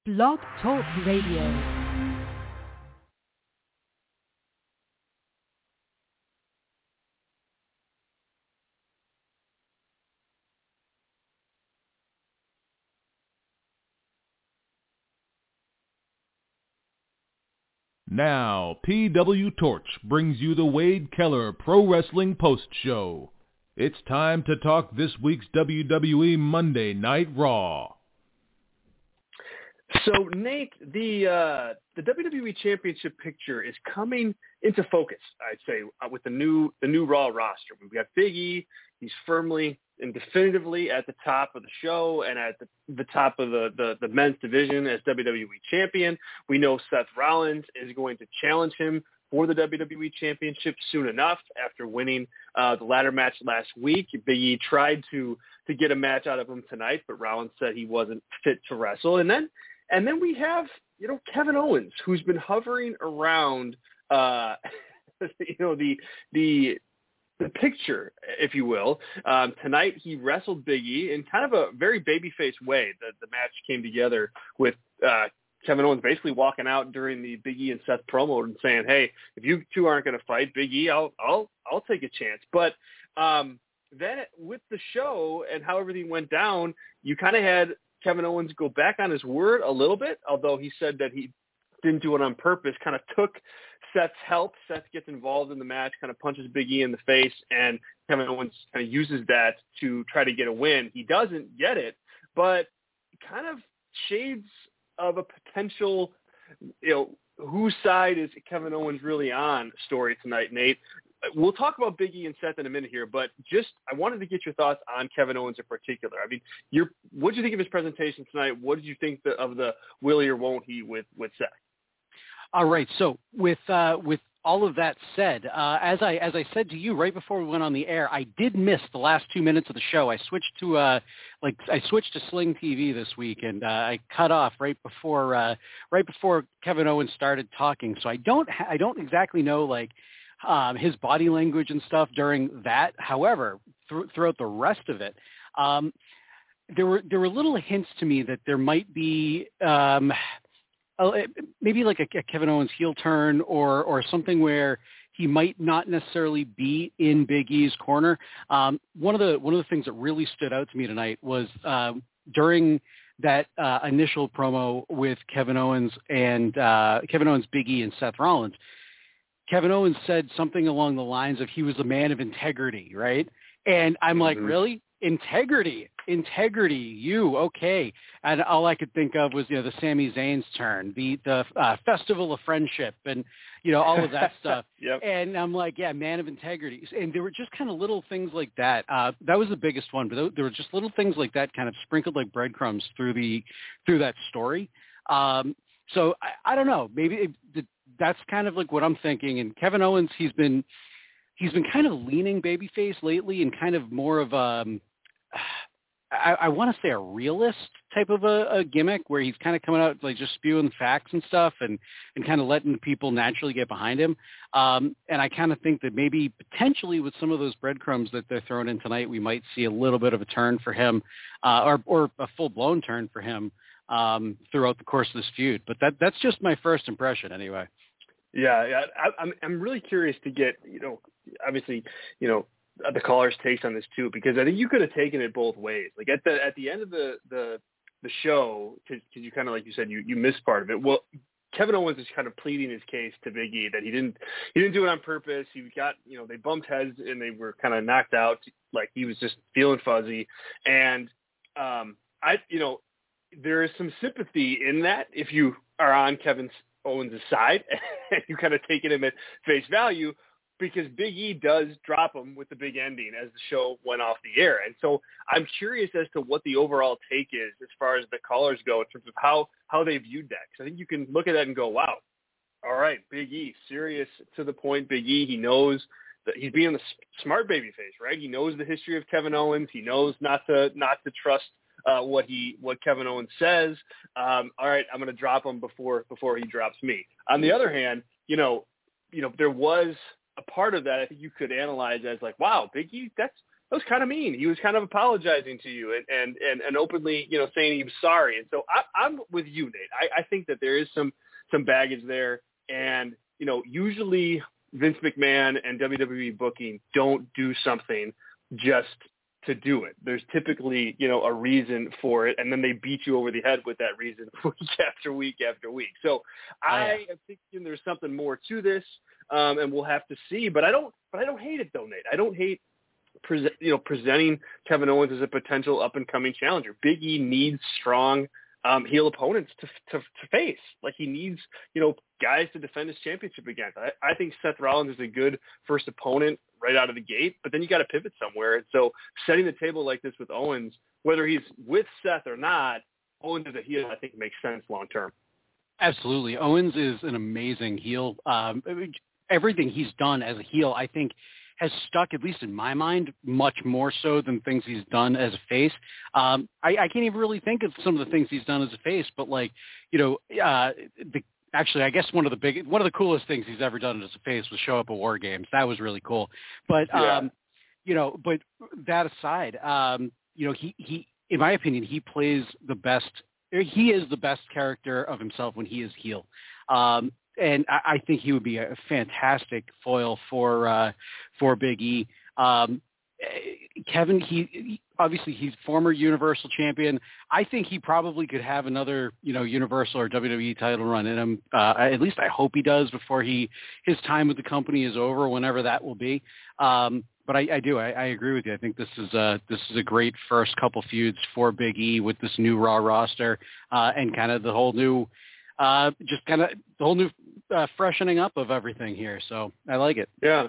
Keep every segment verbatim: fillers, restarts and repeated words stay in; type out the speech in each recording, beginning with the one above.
Blog Talk Radio. Now, P W Torch brings you the Wade Keller Pro Wrestling Post Show. It's time to talk this week's W W E Monday Night Raw. So, Nate, the uh, the W W E Championship picture is coming into focus, I'd say, uh, with the new the new Raw roster. We've got Big E. He's firmly and definitively at the top of the show and at the, the top of the, the, the men's division as W W E Champion. We know Seth Rollins is going to challenge him for the W W E Championship soon enough after winning uh, the ladder match last week. Big E tried to to get a match out of him tonight, but Rollins said he wasn't fit to wrestle. And then and then we have, you know, Kevin Owens, who's been hovering around, uh, you know, the the the picture, if you will. Um, tonight he wrestled Big E in kind of a very babyface way. The, the match came together with uh, Kevin Owens basically walking out during the Big E and Seth promo and saying, "Hey, if you two aren't going to fight, Big E, I'll I'll I'll take a chance." But um, then with the show and how everything went down, you kind of had Kevin Owens go back on his word a little bit, although he said that he didn't do it on purpose, kind of took Seth's help. Seth gets involved in the match, kind of punches Big E in the face, and Kevin Owens kind of uses that to try to get a win. He doesn't get it, but kind of shades of a potential, you know, whose side is Kevin Owens really on story tonight, Nate. We'll talk about Big E and Seth in a minute here, but just I wanted to get your thoughts on Kevin Owens in particular. I mean, you're, what did you think of his presentation tonight? What did you think the, of the will he or won't he with, with Seth? All right. So with uh, with all of that said, uh, as I as I said to you right before we went on the air, I did miss the last two minutes of the show. I switched to uh, like I switched to Sling T V this week, and uh, I cut off right before uh, right before Kevin Owens started talking. So I don't ha- I don't exactly know like um, his body language and stuff during that. However, th- throughout the rest of it. Um, there were there were little hints to me that there might be um, maybe like a, a Kevin Owens heel turn or or something where he might not necessarily be in Big E's corner. Um, one of the one of the things that really stood out to me tonight was uh, during that uh, initial promo with Kevin Owens and uh, Kevin Owens, Big E, and Seth Rollins. Kevin Owens said something along the lines of he was a man of integrity, right? And I'm mm-hmm. like, really? Integrity, integrity, you, okay. And all I could think of was, you know, the Sami Zayn's turn, the the uh, Festival of Friendship and, you know, all of that stuff. Yep. And I'm like, yeah, man of integrity. And there were just kind of little things like that. Uh, that was the biggest one, but there were just little things like that kind of sprinkled like breadcrumbs through the through that story. Um, so I, I don't know, maybe it, that's kind of like what I'm thinking. And Kevin Owens, he's been he's been kind of leaning babyface lately and kind of more of um I, I want to say a realist type of a, a gimmick where he's kind of coming out like just spewing facts and stuff and, and kind of letting people naturally get behind him. Um, and I kind of think that maybe potentially with some of those breadcrumbs that they're throwing in tonight, we might see a little bit of a turn for him uh, or, or a full blown turn for him um, throughout the course of this feud. But that that's just my first impression anyway. Yeah, yeah. I, I'm I'm really curious to get, you know, obviously, you know, the caller's takes on this too, because I think you could have taken it both ways. Like at the at the end of the the, the show, because you kind of like you said you you missed part of it. Well, Kevin Owens is kind of pleading his case to Big E that he didn't he didn't do it on purpose. He got, you know, they bumped heads and they were kind of knocked out. Like he was just feeling fuzzy, and um, I you know there is some sympathy in that if you are on Kevin Owens' side and you kind of taking him at face value. Because Big E does drop him with the big ending as the show went off the air. And so I'm curious as to what the overall take is as far as the callers go in terms of how, how they viewed that. Because I think you can look at that and go, wow, all right, Big E, serious to the point. Big E, he knows that he's being the smart babyface, right? He knows the history of Kevin Owens. He knows not to not to trust uh, what he what Kevin Owens says. Um, all right, I'm going to drop him before before he drops me. On the other hand, you know, you know, there was – a part of that I think you could analyze as like, wow, Big E, that's was kind of mean. He was kind of apologizing to you and, and, and, and openly, you know, saying he was sorry. And so I, I'm with you, Nate. I, I think that there is some, some baggage there. And, you know, usually Vince McMahon and W W E booking don't do something just to do it. There's typically, you know, a reason for it, and then they beat you over the head with that reason week after week after week. So I oh, yeah. am thinking there's something more to this, um, and we'll have to see. But I don't, but I don't hate it though, Nate. I don't hate, pre- you know, presenting Kevin Owens as a potential up and coming challenger. Big E needs strong um, heel opponents to, to to face. Like he needs, you know, guys to defend his championship against. I, I think Seth Rollins is a good first opponent right out of the gate, but then you got to pivot somewhere. And so setting the table like this with Owens, whether he's with Seth or not, Owens as a heel, I think makes sense long term. Absolutely. Owens is an amazing heel. Um, everything he's done as a heel, I think, has stuck, at least in my mind, much more so than things he's done as a face. Um, I, I can't even really think of some of the things he's done as a face, but like, you know, uh, the, actually, I guess one of the big, one of the coolest things he's ever done as a face was show up at War Games. That was really cool. But, yeah. um, you know, but that aside, um, you know, he, he, in my opinion, he plays the best, he is the best character of himself when he is heel. Um, And I, I think he would be a fantastic foil for uh, for Big E. Um, Kevin, he, he obviously he's former Universal Champion. I think he probably could have another, you know, Universal or W W E title run in him. Uh, at least I hope he does before he his time with the company is over, whenever that will be. Um, but I, I do. I, I agree with you. I think this is a this is a great first couple feuds for Big E with this new Raw roster uh, and kind of the whole new. Uh, just kind of the whole new uh, freshening up of everything here. So I like it. Yeah.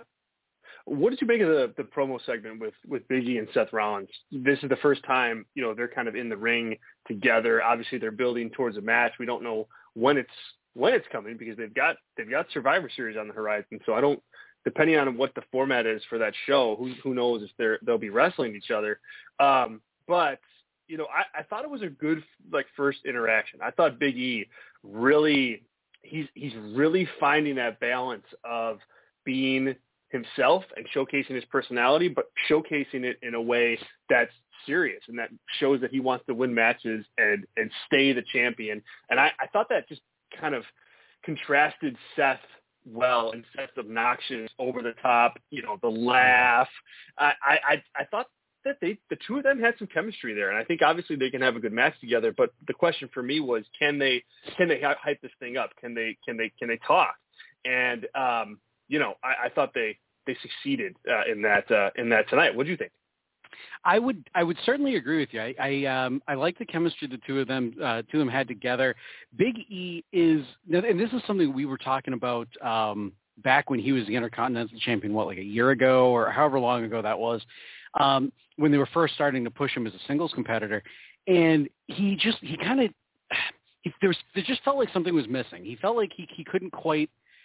What did you make of the, the promo segment with, with Big E and Seth Rollins? This is the first time, you know, they're kind of in the ring together. Obviously they're building towards a match. We don't know when it's, when it's coming because they've got, they've got Survivor Series on the horizon. So I don't, depending on what the format is for that show, who, who knows if they're, they'll be wrestling each other. Um, but, you know, I, I thought it was a good, like, first interaction. I thought Big E really, he's he's really finding that balance of being himself and showcasing his personality, but showcasing it in a way that's serious and that shows that he wants to win matches and, and stay the champion. And I, I thought that just kind of contrasted Seth well, and Seth's obnoxious, over the top, you know, the laugh. I, I, I thought that they, the two of them had some chemistry there. And I think obviously they can have a good match together, but the question for me was, can they, can they hype this thing up? Can they, can they, can they talk? And, um, you know, I, I thought they, they succeeded uh, in that, uh, in that tonight. What do you think? I would, I would certainly agree with you. I, I, um, I like the chemistry the two of them, uh, two of them had together. Big E is, and this is something we were talking about, um, back when he was the Intercontinental Champion, what, like a year ago or however long ago that was. Um, when they were first starting to push him as a singles competitor, and he just, he kind of, there was, there just felt like something was missing. He felt like he, he couldn't quite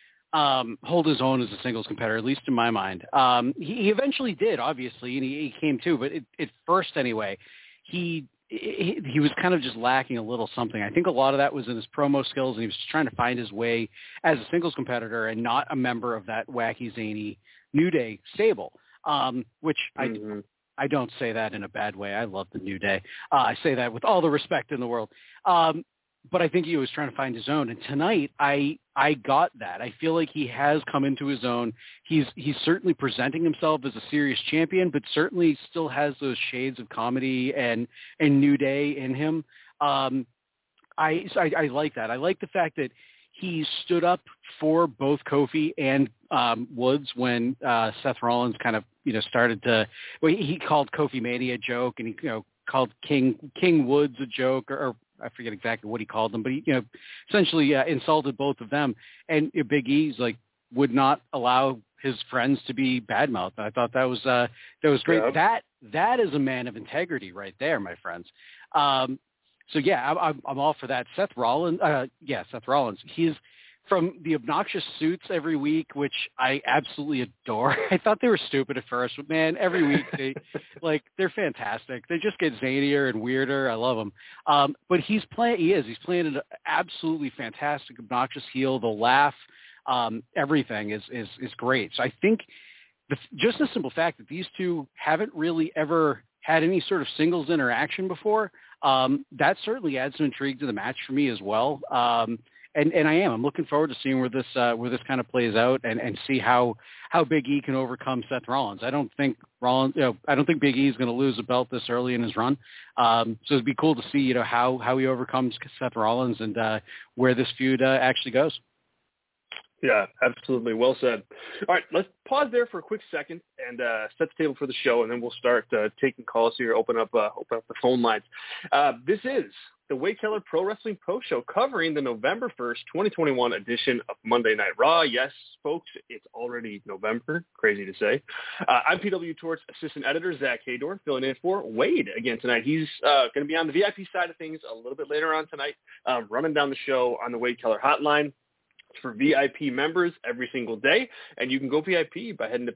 um, hold his own as a singles competitor, at least in my mind. Um, he, he eventually did, obviously, and he, he came too, but it, at first anyway, he, he, he was kind of just lacking a little something. I think a lot of that was in his promo skills, and he was just trying to find his way as a singles competitor and not a member of that wacky, zany New Day stable. Um, which mm-hmm. I, I don't say that in a bad way. I love the New Day. Uh, I say that with all the respect in the world. Um, but I think he was trying to find his own. And tonight, I I got that. I feel like he has come into his own. He's he's certainly presenting himself as a serious champion, but certainly still has those shades of comedy and and New Day in him. Um, I, so I I like that. I like the fact that he stood up for both Kofi and um, Woods when uh, Seth Rollins kind of, you know, started to, well, he, he called Kofi Mania a joke, and he, you know, called King King Woods a joke, or, or I forget exactly what he called them, but he, you know, essentially uh, insulted both of them. And uh, Big E's like would not allow his friends to be badmouthed. I thought that was uh, that was great. Yeah. That that is a man of integrity right there, my friends. Um, So yeah, I'm I'm all for that. Seth Rollins, uh, yeah, Seth Rollins. He's from the obnoxious suits every week, which I absolutely adore. I thought they were stupid at first, but man, every week they like they're fantastic. They just get zanier and weirder. I love them. Um, but he's playing. He is. He's playing an absolutely fantastic, obnoxious heel. The laugh, um, everything is is is great. So I think the, just the simple fact that these two haven't really ever had any sort of singles interaction before, um, that certainly adds some intrigue to the match for me as well. Um, and, and I am. I'm looking forward to seeing where this uh, where this kind of plays out and, and see how how Big E can overcome Seth Rollins. I don't think Rollins, you know, I don't think Big E is going to lose a belt this early in his run. Um, so it'd be cool to see, you know, how how he overcomes Seth Rollins and uh, where this feud uh, actually goes. Yeah, absolutely. Well said. All right, let's pause there for a quick second and uh, set the table for the show, and then we'll start uh, taking calls here. Open up, uh, open up the phone lines. Uh, this is the Wade Keller Pro Wrestling Post Show covering the November first, twenty twenty-one edition of Monday Night Raw. Yes, folks, it's already November. Crazy to say. Uh, I'm P W Torch Assistant Editor Zach Haydor, filling in for Wade again tonight. He's uh, going to be on the V I P side of things a little bit later on tonight, um, running down the show on the Wade Keller Hotline for V I P members every single day. And you can go V I P by heading to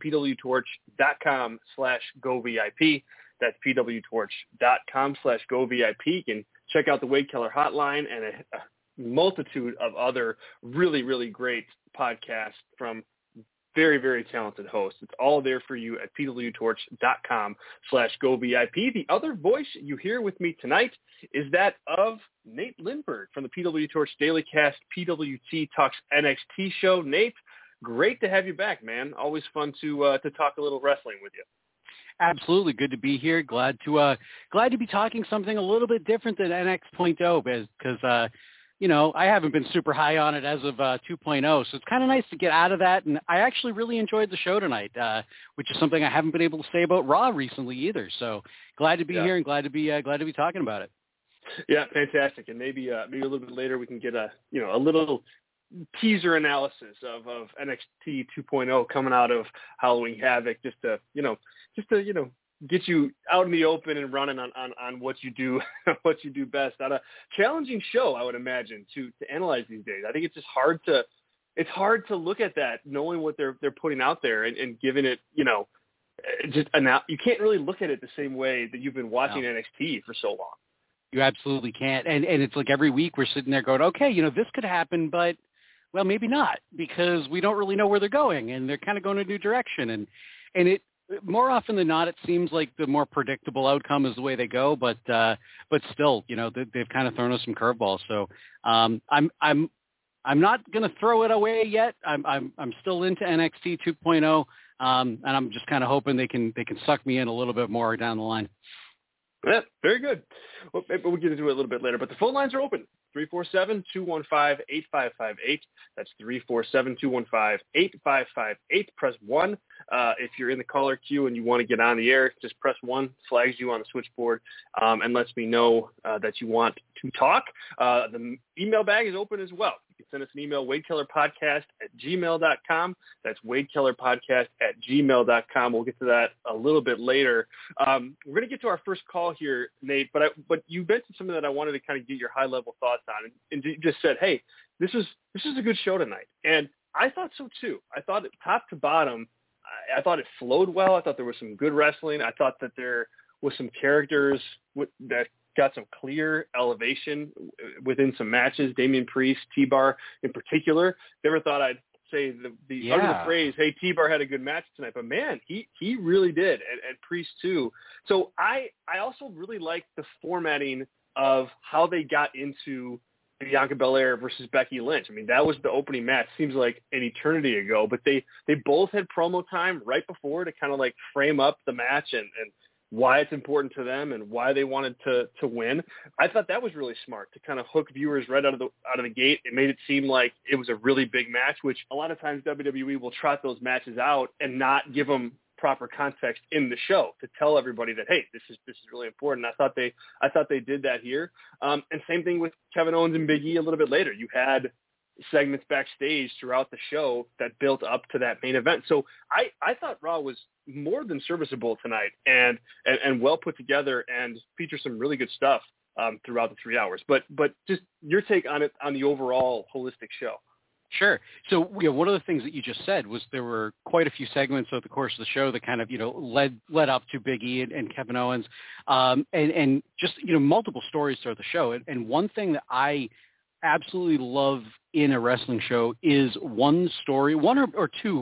pwtorch.com slash go VIP. That's pwtorch.com slash go VIP. You can check out the Wade Keller Hotline and a, a multitude of other really, really great podcasts from very, very talented hosts. It's all there for you at pwtorch.com slash go VIP. The other voice you hear with me tonight is that of Nate Lindberg from the P W Torch Daily Cast P W T Talks N X T show. Nate, great to have you back, man. Always fun to uh, to talk a little wrestling with you. Absolutely, good to be here. Glad to uh, glad to be talking something a little bit different than N X point oh because uh, you know I haven't been super high on it as of uh, two point oh, so it's kind of nice to get out of that. And I actually really enjoyed the show tonight, uh, which is something I haven't been able to say about Raw recently either. So glad to be yeah. here and glad to be uh, glad to be talking about it. Yeah, fantastic. And maybe uh, maybe a little bit later we can get a you know a little teaser analysis of, of N X T two point oh coming out of Halloween Havoc, just to you know just to you know get you out in the open and running on, on, on what you do what you do best. On a challenging show, I would imagine, to to analyze these days. I think it's just hard to it's hard to look at that knowing what they're they're putting out there and, and giving it you know just an you can't really look at it the same way that you've been watching no. N X T for so long. You absolutely can't. And and it's like every week we're sitting there going, okay, you know, this could happen, but, well, maybe not, because we don't really know where they're going, and they're kind of going in a new direction. And and it more often than not, it seems like the more predictable outcome is the way they go, but uh, but still, you know, they, they've kind of thrown us some curveballs. So um, I'm I'm I'm not going to throw it away yet. I'm I'm I'm still into N X T two point oh, um, and I'm just kind of hoping they can they can suck me in a little bit more down the line. Yeah, very good. Well, maybe we'll get into it a little bit later, but the phone lines are open. three four seven, two one five, eight five five eight. That's three four seven, two one five, eight five five eight. Press one. Uh, if you're in the caller queue and you want to get on the air, just press one, flags you on the switchboard, um, and lets me know uh, that you want to talk. Uh, the email bag is open as well. You can send us an email, wadekellerpodcast at gmail dot com. That's wadekellerpodcast at gmail dot com. We'll get to that a little bit later. Um, we're going to get to our first call here, Nate, but I, but you mentioned something that I wanted to kind of get your high-level thoughts on, and, and you just said, hey, this is this is a good show tonight. And I thought so, too. I thought it, top to bottom, I, I thought it flowed well. I thought there was some good wrestling. I thought that there was some characters with, that got some clear elevation within some matches. Damian Priest, T-Bar in particular. Never thought I'd say the, the yeah. under the phrase, hey, T-Bar had a good match tonight, but man, he, he really did, and, and Priest too. So I, I also really liked the formatting of how they got into Bianca Belair versus Becky Lynch. I mean, that was the opening match. Seems like an eternity ago, but they, they both had promo time right before to kind of like frame up the match and, and why it's important to them and why they wanted to, to win. I thought that was really smart to kind of hook viewers right out of the, out of the gate. It made it seem like it was a really big match, which a lot of times W W E will trot those matches out and not give them proper context in the show to tell everybody that, hey, this is, this is really important. I thought they, I thought they did that here. Um, and same thing with Kevin Owens and Big E a little bit later. You had segments backstage throughout the show that built up to that main event. So I, I thought Raw was more than serviceable tonight and, and, and well put together and featured some really good stuff um, throughout the three hours. But, but just your take on it, on the overall holistic show. Sure. So, you know, one of the things that you just said was there were quite a few segments over the course of the show that kind of, you know, led led up to Big E and, and Kevin Owens, um, and, and just, you know, multiple stories throughout the show. And, and one thing that I absolutely love in a wrestling show is one story, one or, or two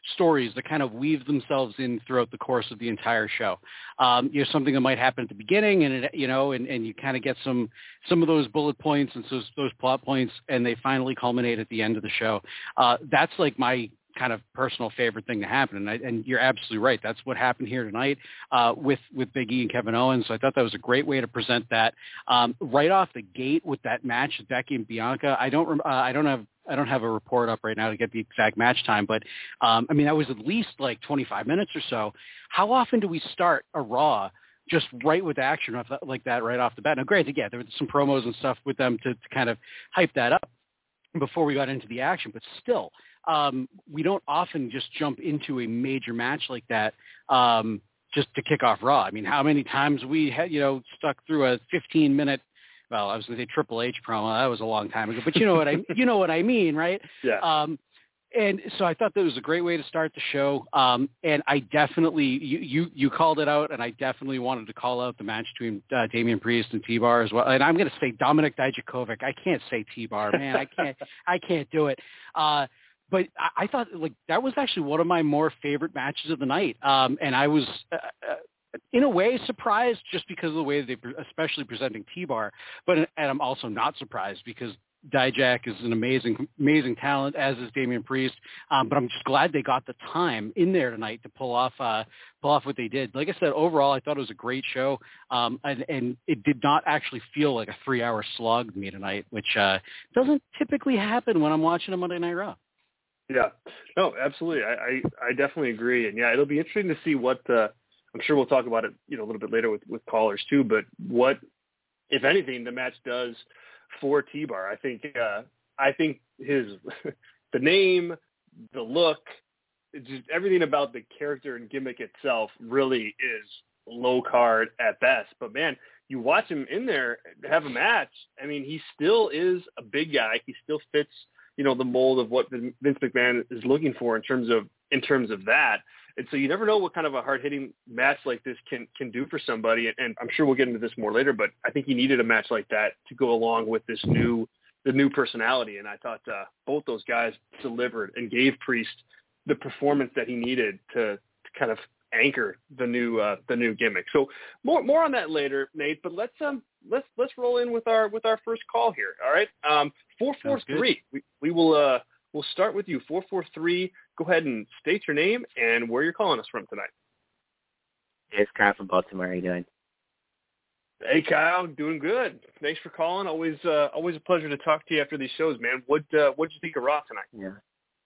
stories that kind of weave themselves in throughout the course of the entire show. Um, you know, something that might happen at the beginning, and it, you know, and, and you kind of get some some of those bullet points and those those plot points, and they finally culminate at the end of the show. Uh, that's like my kind of personal favorite thing to happen, and, I, and you're absolutely right. That's what happened here tonight uh, with with Big E and Kevin Owens. So I thought that was a great way to present that um, right off the gate with that match, Becky and Bianca. I don't uh, I don't have I don't have a report up right now to get the exact match time, but um, I mean that was at least like twenty-five minutes or so. How often do we start a Raw just right with action like that right off the bat? Now, granted, yeah, there were some promos and stuff with them to, to kind of hype that up before we got into the action, but still. Um, we don't often just jump into a major match like that um, just to kick off Raw. I mean, how many times we had, you know, stuck through a fifteen minute, well, I was going to say Triple H promo. That was a long time ago, but you know what I, you know what I mean, right? Yeah. Um, and so I thought that was a great way to start the show. Um, and I definitely, you, you, you called it out, and I definitely wanted to call out the match between uh, Damian Priest and T-Bar as well. And I'm going to say Dominic Dijakovic. I can't say T-Bar, man. I can't, I can't do it. Uh, But I, I thought like that was actually one of my more favorite matches of the night, um, and I was uh, uh, in a way surprised just because of the way they, especially presenting T-Bar. But and I'm also not surprised because Dijak is an amazing, amazing talent, as is Damian Priest. Um, but I'm just glad they got the time in there tonight to pull off, uh, pull off what they did. Like I said, overall, I thought it was a great show, um, and, and it did not actually feel like a three-hour slog to me tonight, which uh, doesn't typically happen when I'm watching a Monday Night Raw. Yeah, no, absolutely. I, I, I definitely agree. And yeah, it'll be interesting to see what, uh, I'm sure we'll talk about it, you know, a little bit later with, with callers too, but what, if anything, the match does for T-Bar. I think, uh, I think his, the name, the look, just everything about the character and gimmick itself really is low card at best. But man, you watch him in there have a match. I mean, he still is a big guy. He still fits, you know, the mold of what Vince McMahon is looking for in terms of in terms of that. And so you never know what kind of a hard-hitting match like this can can do for somebody. And I'm sure we'll get into this more later, but I think he needed a match like that to go along with this new the new personality. And I thought uh, both those guys delivered and gave Priest the performance that he needed to, to kind of anchor the new uh, the new gimmick. So more more on that later, Nate. But let's um let's let's roll in with our with our first call here. All right, um four four three. We we will uh we'll start with you. Four four three. Go ahead and state your name and where you're calling us from tonight. It's Kyle from Baltimore. How you doing? Hey Kyle, doing good. Thanks for calling. Always uh always a pleasure to talk to you after these shows, man. What uh, what'd you think of Raw tonight? Yeah.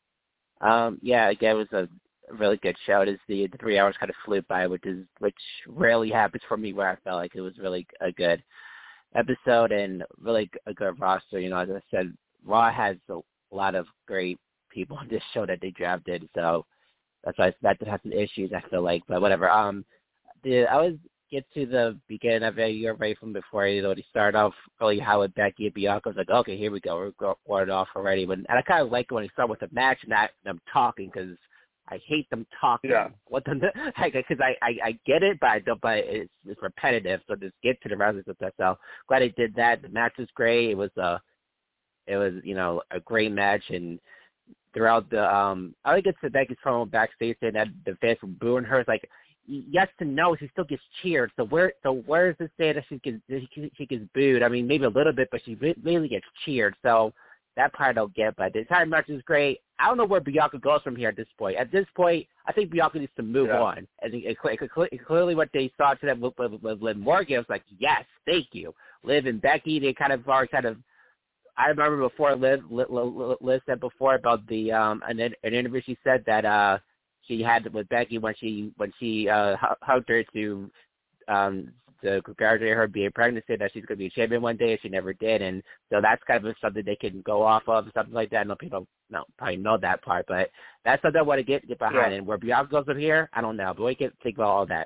Um. Yeah. Again, it was a really good show. It is the, the three hours kind of flew by, which is which rarely happens for me. Where I felt like it was really a good episode and really a good roster. You know, as I said, Raw has a lot of great people on this show that they drafted, so that's why that did have some issues. I feel like, but whatever. Um, the I was get to the beginning of it. You're right from before. You know, they start off really how with Becky and Bianca. I was like, okay, here we go. We're going off already. But and I kind of like it when they start with the match and not them talking because I hate them talking. Yeah. What the because I, I I get it, but I don't. But it's, it's repetitive. So just get to the rounds with that. So glad they did that. The match was great. It was a, uh, it was you know a great match and throughout the um, I think it's the Becky's promo backstage saying that the fans were booing her. It's like yes to no, she still gets cheered. So where so where is this say that she gets she gets booed? I mean maybe a little bit, but she really gets cheered. So that part I don't get, but the entire match is great. I don't know where Bianca goes from here at this point. At this point, I think Bianca needs to move yeah. on. And it, it, it, clearly what they saw to them with, with, with Liv Morgan was like, yes, thank you. Liv and Becky, they kind of are kind of, I remember before Liv, Liv, Liv said before about the, um, an, an interview she said that uh, she had with Becky when she, when she uh, hugged her to, um, to congratulate her being pregnant, said that she's going to be a champion one day, and she never did. And so that's kind of something they can go off of, something like that. I know people don't probably know that part, but that's something I want to get, get behind. Yeah. And where Bianca goes from here, I don't know, but we can think about all that.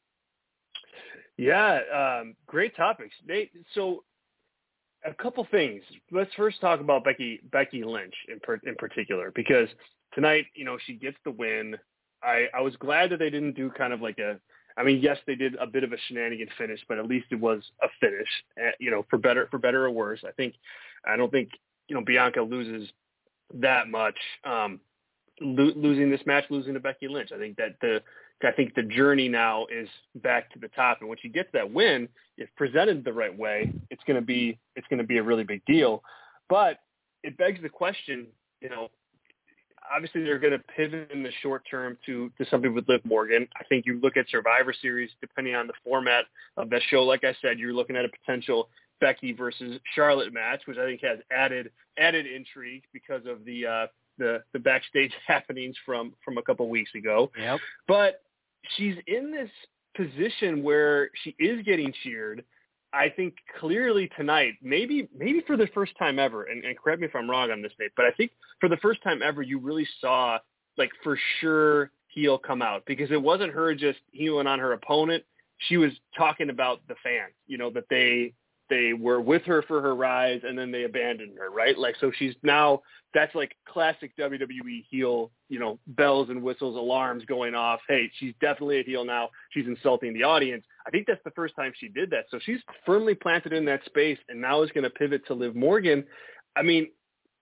Yeah, um, great topics. Nate, so a couple things. Let's first talk about Becky Becky Lynch in per, in particular, because tonight, you know, she gets the win. I, I was glad that they didn't do kind of like a, I mean, yes, they did a bit of a shenanigan finish, but at least it was a finish, uh, you know, for better, for better or worse. I think, I don't think, you know, Bianca loses that much. Um, lo- losing this match, losing to Becky Lynch. I think that the I think the journey now is back to the top, and when she gets that win, if presented the right way, it's going to be it's going to be a really big deal. But it begs the question, you know, obviously they're going to pivot in the short term to to something with Liv Morgan. I think you look at Survivor Series, depending on the format of that show. Like I said, you're looking at a potential Becky versus Charlotte match, which I think has added added intrigue because of the uh, the the backstage happenings from from a couple weeks ago. Yep. But she's in this position where she is getting cheered. I think clearly tonight, maybe maybe for the first time ever, and, and correct me if I'm wrong on this, Nate, but I think for the first time ever, you really saw, like, for sure heel come out, because it wasn't her just heeling on her opponent. She was talking about the fans, you know, that they they were with her for her rise, and then they abandoned her, right? Like, so she's now, that's like classic W W E heel, you know, bells and whistles, alarms going off. Hey, she's definitely a heel now. She's insulting the audience. I think that's the first time she did that. So she's firmly planted in that space, and now is going to pivot to Liv Morgan. I mean,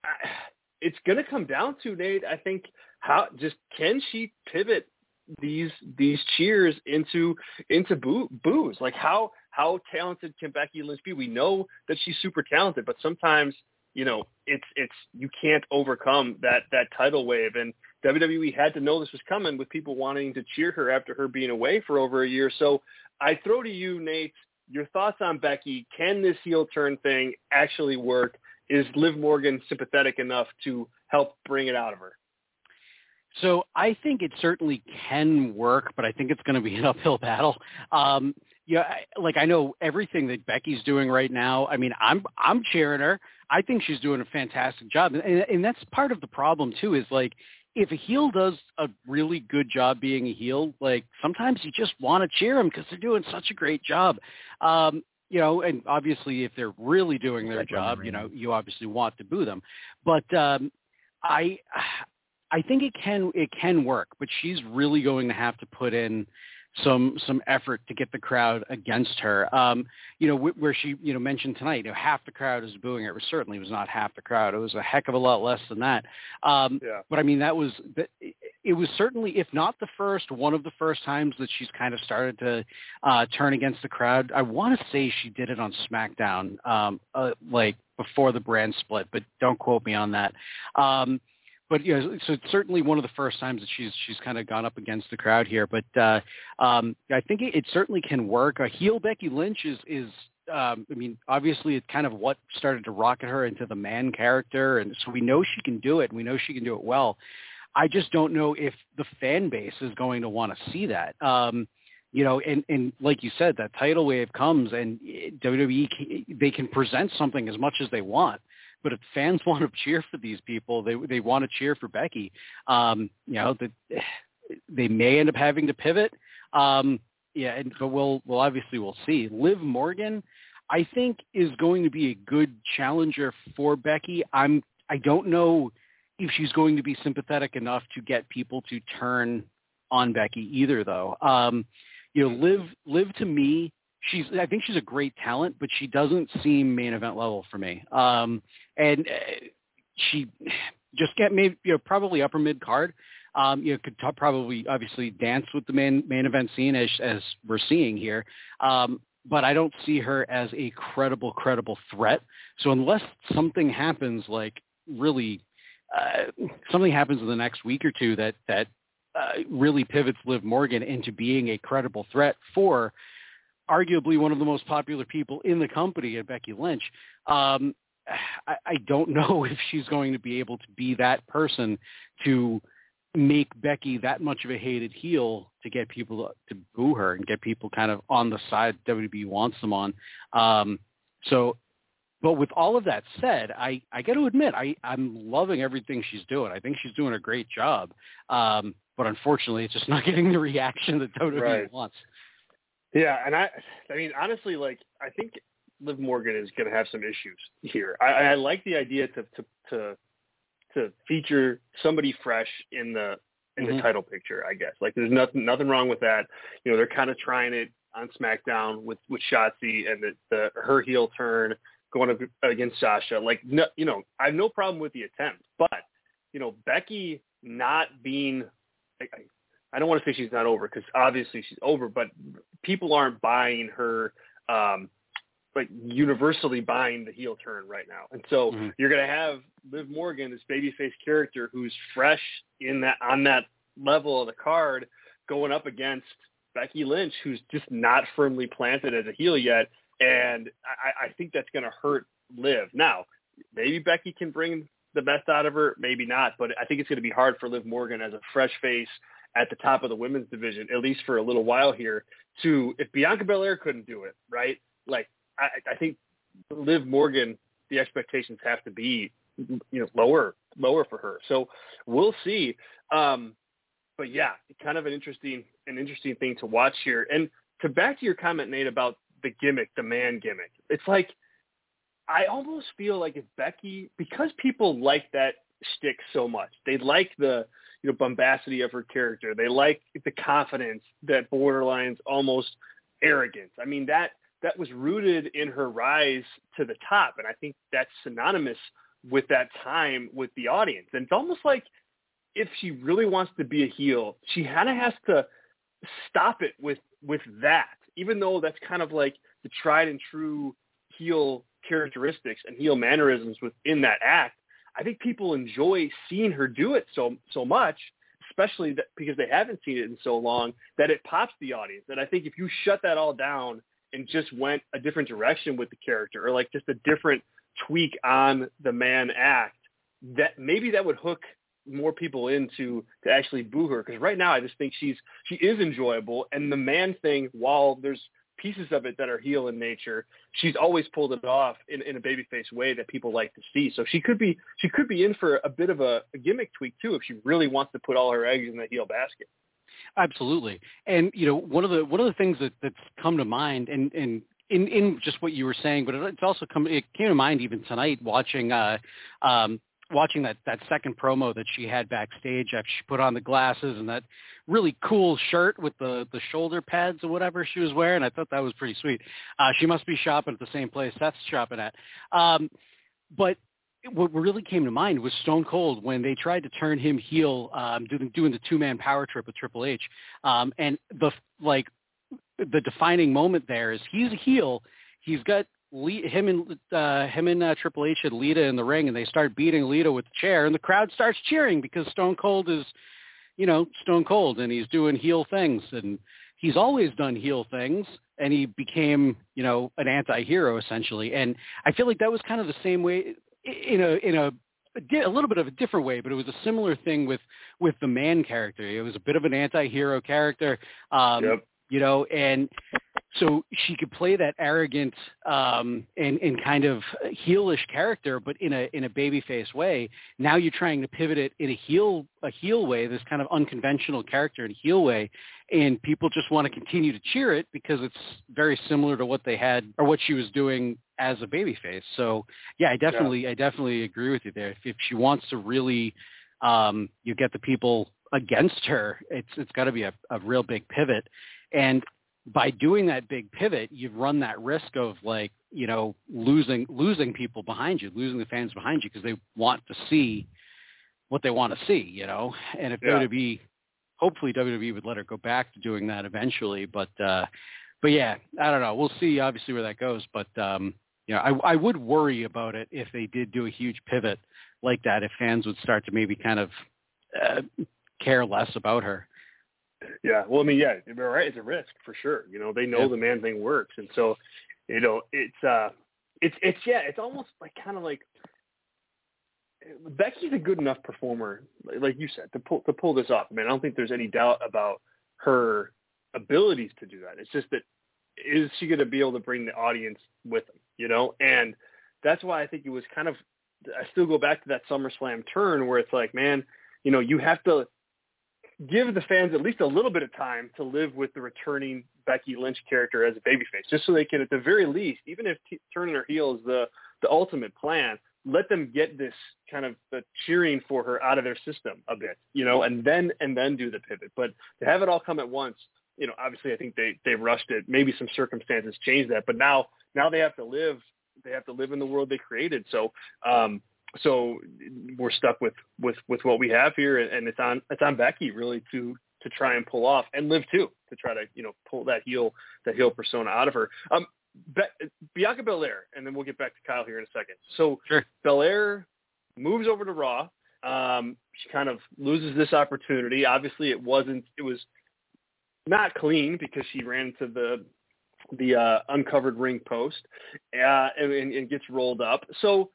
it's going to come down to, Nate, I think, how just can she pivot these these cheers into into boo, boos? Like, how how talented can Becky Lynch be? We know that she's super talented, but sometimes, you know, it's it's you can't overcome that that tidal wave. And W W E had to know this was coming, with people wanting to cheer her after her being away for over a year. So I throw to you, Nate, your thoughts on Becky. Can this heel turn thing actually work? Is Liv Morgan sympathetic enough to help bring it out of her? So I think it certainly can work, but I think it's going to be an uphill battle. Um, yeah, I, like I know everything that Becky's doing right now. I mean, I'm I'm cheering her. I think she's doing a fantastic job, and, and that's part of the problem too. Is like, if a heel does a really good job being a heel, like sometimes you just want to cheer them because they're doing such a great job. Um, you know, and obviously if they're really doing their like job, you know, you obviously want to boo them. But um, I. I think it can it can work, but she's really going to have to put in some some effort to get the crowd against her. Um, you know, wh- where she you know mentioned tonight, you know, half the crowd is booing her. It was certainly was not half the crowd. It was a heck of a lot less than that. Um, yeah. But I mean, that was it was certainly, if not the first, one of the first times that she's kind of started to uh, turn against the crowd. I want to say she did it on SmackDown, um, uh, like before the brand split, but don't quote me on that. Um, But you know, so it's certainly one of the first times that she's she's kind of gone up against the crowd here. But uh, um, I think it, it certainly can work. A heel Becky Lynch is is um, I mean, obviously it's kind of what started to rocket her into the man character, and so we know she can do it, and we know she can do it well. I just don't know if the fan base is going to want to see that. Um, you know, and, and like you said, that tidal wave comes, and W W E, they can present something as much as they want. But if fans want to cheer for these people, they they want to cheer for Becky. Um, you know, that they may end up having to pivot. Um, yeah, and, but we'll we'll obviously we'll see. Liv Morgan, I think, is going to be a good challenger for Becky. I'm I don't know if she's going to be sympathetic enough to get people to turn on Becky either, though. Um, you know, Liv Liv to me, she's I think she's a great talent, but she doesn't seem main event level for me. Um, and uh, she just get maybe you know probably upper mid card. Um, you know, could t- probably obviously dance with the main main event scene as as we're seeing here. Um, but I don't see her as a credible credible threat. So unless something happens, like really uh, something happens in the next week or two that that uh, really pivots Liv Morgan into being a credible threat for arguably one of the most popular people in the company, at Becky Lynch, um, I, I don't know if she's going to be able to be that person to make Becky that much of a hated heel to get people to, to boo her and get people kind of on the side W W E wants them on. Um, so, but with all of that said, I, I got to admit, I, I'm loving everything she's doing. I think she's doing a great job. Um, but unfortunately, it's just not getting the reaction that W W E Right. wants. Yeah, and I, I mean, honestly, like, I think Liv Morgan is going to have some issues here. I, I like the idea to, to to to feature somebody fresh in the in Mm-hmm. the title picture. I guess, like, there's nothing nothing wrong with that. You know, they're kind of trying it on SmackDown with with Shotzi and the, the her heel turn going up against Sasha. Like, no, you know, I have no problem with the attempt, but you know, Becky not being, I, I don't want to say she's not over because obviously she's over, but people aren't buying her, um, like universally buying the heel turn right now. And so mm-hmm. you're going to have Liv Morgan, this babyface character who's fresh in that, on that level of the card, going up against Becky Lynch, who's just not firmly planted as a heel yet. And I, I think that's going to hurt Liv. Now, maybe Becky can bring the best out of her, maybe not, but I think it's going to be hard for Liv Morgan as a fresh face at the top of the women's division, at least for a little while here, to, if Bianca Belair couldn't do it, right? Like, I, I think Liv Morgan, the expectations have to be, you know, lower, lower for her. So we'll see. Um, but yeah, kind of an interesting, an interesting thing to watch here. And to back to your comment, Nate, about the gimmick, the man gimmick, it's like, I almost feel like if Becky, because people like that shtick so much, they like the, you know, bombacity of her character. They like the confidence that borderlines almost arrogance. I mean, that, that was rooted in her rise to the top. And I think that's synonymous with that time with the audience. And it's almost like if she really wants to be a heel, she kind of has to stop it with, with that, even though that's kind of like the tried and true heel characteristics and heel mannerisms within that act. I think people enjoy seeing her do it so, so much, especially that because they haven't seen it in so long, that it pops the audience. And I think if you shut that all down and just went a different direction with the character, or like just a different tweak on the man act, that maybe that would hook more people into to actually boo her. Because right now I just think she's she is enjoyable, and the man thing, while there's pieces of it that are heel in nature, she's always pulled it off in, in a babyface way that people like to see. So she could be she could be in for a bit of a, a gimmick tweak too if she really wants to put all her eggs in the heel basket. Absolutely. And, you know, one of the one of the things that, that's come to mind, and, and in, in just what you were saying, but it's also come it came to mind even tonight watching uh, um, watching that, that second promo that she had backstage after she put on the glasses and that really cool shirt with the, the shoulder pads or whatever she was wearing. I thought that was pretty sweet. Uh, she must be shopping at the same place Seth's shopping at. Um, but what really came to mind was Stone Cold when they tried to turn him heel, um, doing, doing the two-man power trip with Triple H. Um, and the, like, the defining moment there is he's a heel. He's got Le- him and uh, him and uh, Triple H had Lita in the ring, and they start beating Lita with the chair, and the crowd starts cheering because Stone Cold is, you know, Stone Cold, and he's doing heel things, and he's always done heel things, and he became, you know, an anti-hero essentially. And I feel like that was kind of the same way in a in a a little bit of a different way, but it was a similar thing with with the man character. It was a bit of an anti-hero character, um, yep. you know, and so she could play that arrogant um, and, and kind of heelish character, but in a in a babyface way. Now you're trying to pivot it in a heel a heel way, this kind of unconventional character in a heel way, and people just want to continue to cheer it because it's very similar to what they had or what she was doing as a babyface. So yeah, I definitely yeah. I definitely agree with you there. If, if she wants to really um, you get the people against her, it's it's got to be a, a real big pivot. And by doing that big pivot, you've run that risk of, like, you know, losing losing people behind you, losing the fans behind you because they want to see what they want to see, you know. And if yeah. W W E, hopefully W W E would let her go back to doing that eventually. But, uh, but yeah, I don't know. We'll see, obviously, where that goes. But, um, you know, I, I would worry about it if they did do a huge pivot like that, if fans would start to maybe kind of uh, care less about her. Yeah, well, I mean, yeah, you're right. It's a risk for sure. You know, they know yeah. the man thing works, and so, you know, it's uh, it's it's yeah, it's almost like kind of like Becky's a good enough performer, like you said, to pull to pull this off. I mean, I don't think there's any doubt about her abilities to do that. It's just that is she going to be able to bring the audience with them? You know, and that's why I think it was kind of. I still go back to that SummerSlam turn where it's like, man, you know, you have to give the fans at least a little bit of time to live with the returning Becky Lynch character as a babyface, just so they can, at the very least, even if t- turning her heel is the, the ultimate plan, let them get this kind of the cheering for her out of their system a bit, you know, and then and then do the pivot. But to have it all come at once, you know, obviously I think they they rushed it. Maybe some circumstances changed that, but now now they have to live they have to live in the world they created. So um, so we're stuck with, with, with what we have here, and it's on it's on Becky really to to try and pull off, and Liv too, to try to you know pull that heel that heel persona out of her. Um, Be- Bianca Belair, and then we'll get back to Kyle here in a second. So sure. Belair moves over to Raw. Um, she kind of loses this opportunity. Obviously, it wasn't. It was not clean because she ran into the the uh, uncovered ring post uh, and, and gets rolled up. So,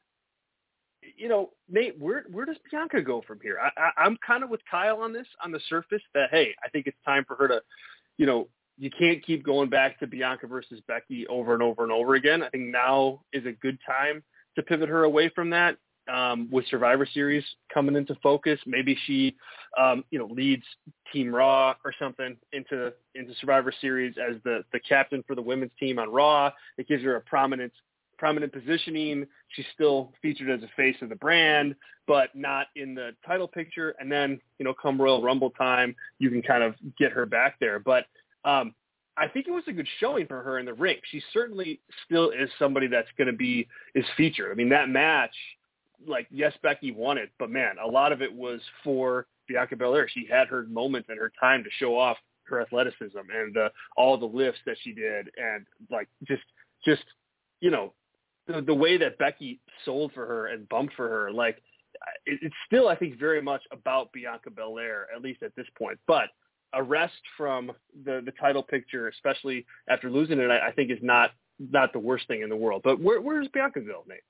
you know, Nate, where where does Bianca go from here? I, I, I'm kind of with Kyle on this on the surface that, hey, I think it's time for her to, you know, you can't keep going back to Bianca versus Becky over and over and over again. I think now is a good time to pivot her away from that. Um, with Survivor Series coming into focus, maybe she, um, you know, leads Team Raw or something into into Survivor Series as the the captain for the women's team on Raw. It gives her a prominent prominent positioning. She's still featured as a face of the brand, but not in the title picture. And then, you know, come Royal Rumble time, you can kind of get her back there. But um, I think it was a good showing for her in the ring. She certainly still is somebody that's going to be is featured. I mean, that match. Like, yes, Becky won it, but man, a lot of it was for Bianca Belair. She had her moments and her time to show off her athleticism and uh, all the lifts that she did. And like, just, just, you know, the, the way that Becky sold for her and bumped for her, like it, it's still, I think, very much about Bianca Belair, at least at this point, but a rest from the, the title picture, especially after losing it, I, I think is not, not the worst thing in the world. But where, where does Bianca go, Nate?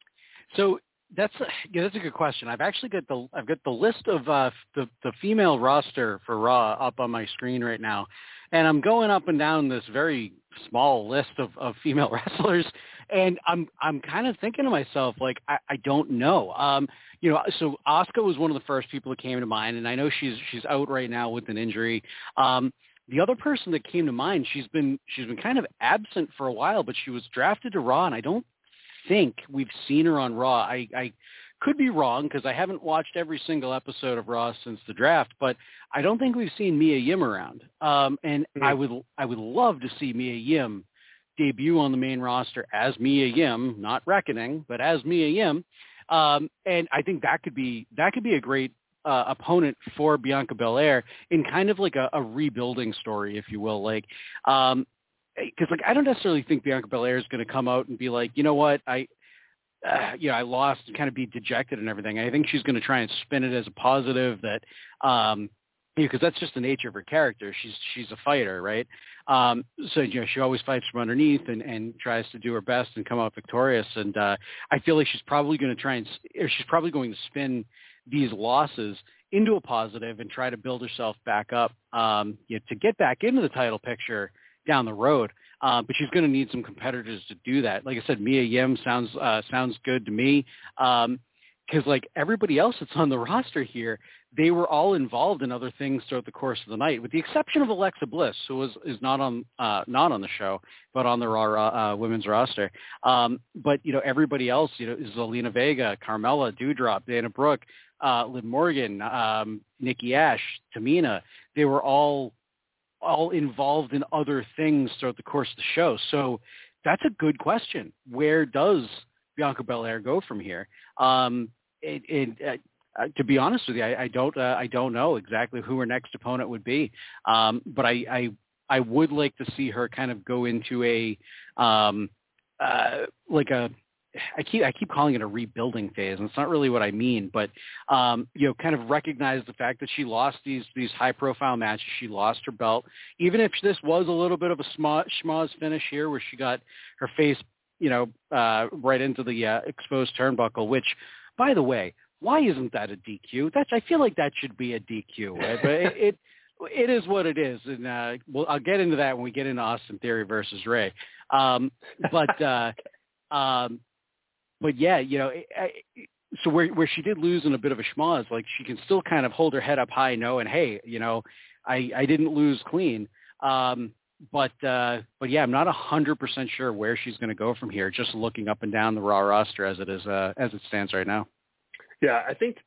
So, That's a, yeah, that's a good question. I've actually got the I've got the list of uh, the the female roster for Raw up on my screen right now, and I'm going up and down this very small list of, of female wrestlers, and I'm I'm kind of thinking to myself like I, I don't know. Um, you know, so Asuka was one of the first people that came to mind, and I know she's she's out right now with an injury. Um, the other person that came to mind, she's been she's been kind of absent for a while, but she was drafted to Raw, and I don't think we've seen her on Raw. I, I could be wrong because I haven't watched every single episode of Raw since the draft, but I don't think we've seen Mia Yim around. Um, and mm-hmm. I would I would love to see Mia Yim debut on the main roster as Mia Yim, not Reckoning, but as Mia Yim. Um, and I think that could be that could be a great uh, opponent for Bianca Belair in kind of like a, a rebuilding story, if you will. Like, um, because like I don't necessarily think Bianca Belair is going to come out and be like, you know what, I, uh, you know, I lost and kind of be dejected and everything. I think she's going to try and spin it as a positive that, um, because that's just the nature of her character. She's she's a fighter, right? Um, so you know, she always fights from underneath and, and tries to do her best and come out victorious. And uh, I feel like she's probably going to try and, or she's probably going to spin these losses into a positive and try to build herself back up, um, you know, to get back into the title picture down the road, uh, but she's going to need some competitors to do that. Like I said, Mia Yim sounds uh, sounds good to me, because um, like everybody else that's on the roster here, they were all involved in other things throughout the course of the night, with the exception of Alexa Bliss, who was is not on uh, not on the show, but on the Raw uh, women's roster. Um, but you know, everybody else, you know, is Zelina Vega, Carmella, Doudrop, Dana Brooke, uh, Liv Morgan, um, Nikki Ash, Tamina. They were all all involved in other things throughout the course of the show. So that's a good question. Where does Bianca Belair go from here? Um, it, it, uh, to be honest with you, I, I don't, uh, I don't know exactly who her next opponent would be. Um, but I, I, I would like to see her kind of go into a, um, uh, like a, I keep I keep calling it a rebuilding phase, and it's not really what I mean, but um, you know, kind of recognize the fact that she lost these these high profile matches. She lost her belt, even if this was a little bit of a schma- schmoz finish here, where she got her face, you know, uh, right into the uh, exposed turnbuckle. Which, by the way, why isn't that a D Q? That's I feel like that should be a D Q. Right? But it, it it is what it is, and uh, well, I'll get into that when we get into Austin Theory versus Ray. Um, but uh, um, But yeah, you know, I, so where where she did lose in a bit of a schmoz, like she can still kind of hold her head up high, knowing, hey, you know, I, I didn't lose clean. Um, but uh, but yeah, I'm not a hundred percent sure where she's going to go from here. Just looking up and down the Raw roster as it is uh, as it stands right now. Yeah, I think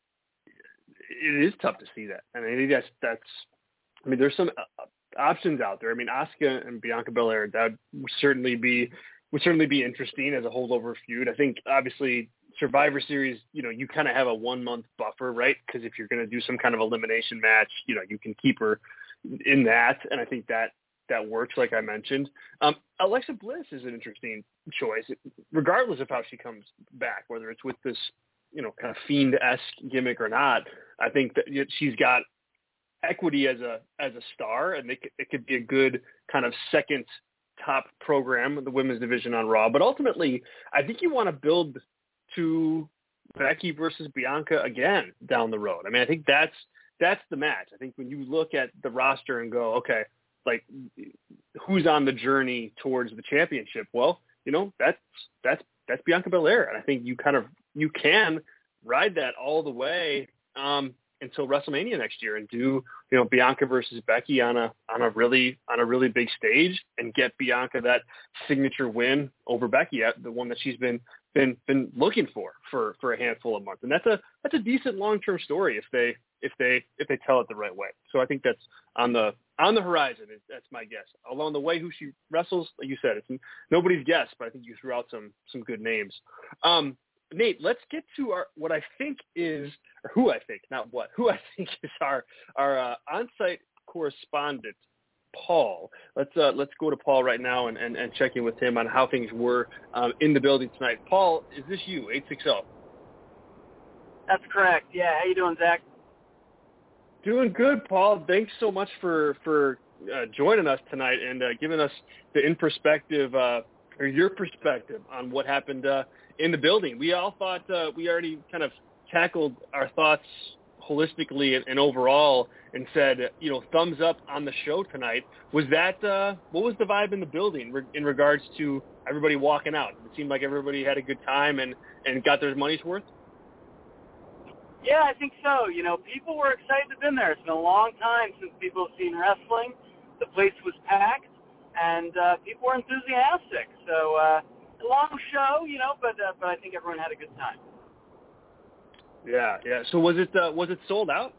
it is tough to see that. I mean, that's that's. I mean, there's some options out there. I mean, Asuka and Bianca Belair, that would certainly be. would certainly be interesting as a holdover feud. I think obviously Survivor Series, you know, you kind of have a one month buffer, right? Because if you're going to do some kind of elimination match, you know, you can keep her in that. And I think that that works, like I mentioned. Um, Alexa Bliss is an interesting choice, regardless of how she comes back, whether it's with this, you know, kind of Fiend-esque gimmick or not. I think that she's got equity as a as a star, and it could, it could be a good kind of second top program of the women's division on Raw. But ultimately, I think you want to build to Becky versus Bianca again down the road. I mean, I think that's that's the match. I think when you look at the roster and go, okay, like who's on the journey towards the championship? Well, you know, that's that's that's Bianca Belair, and I think you kind of you can ride that all the way um, until WrestleMania next year and do, you know, Bianca versus Becky on a on a really on a really big stage and get Bianca that signature win over Becky, the one that she's been been been looking for for for a handful of months. And that's a that's a decent long-term story if they if they if they tell it the right way. So I think that's on the on the horizon. That's my guess. Along the way, who she wrestles, like you said, it's nobody's guess, but I think you threw out some some good names. Um, Nate, let's get to our what I think is, or who I think, not what, who I think is our our uh, on-site correspondent, Paul. Let's uh, let's go to Paul right now and, and, and check in with him on how things were um, in the building tonight. Paul, is this you, eight six zero? That's correct. Yeah, how you doing, Zach? Doing good, Paul. Thanks so much for for uh, joining us tonight and uh, giving us the in perspective uh, or your perspective on what happened uh, in the building. We all thought uh, we already kind of tackled our thoughts holistically and, and overall and said, you know, thumbs up on the show tonight. Was that uh, what was the vibe in the building re- in regards to everybody walking out? It seemed like everybody had a good time and, and got their money's worth. Yeah, I think so. You know, people were excited to have been there. It's been a long time since people have seen wrestling. The place was packed, and uh, people were enthusiastic. So, uh, a long show, you know, but uh, but I think everyone had a good time. Yeah, yeah. So was it uh, was it sold out?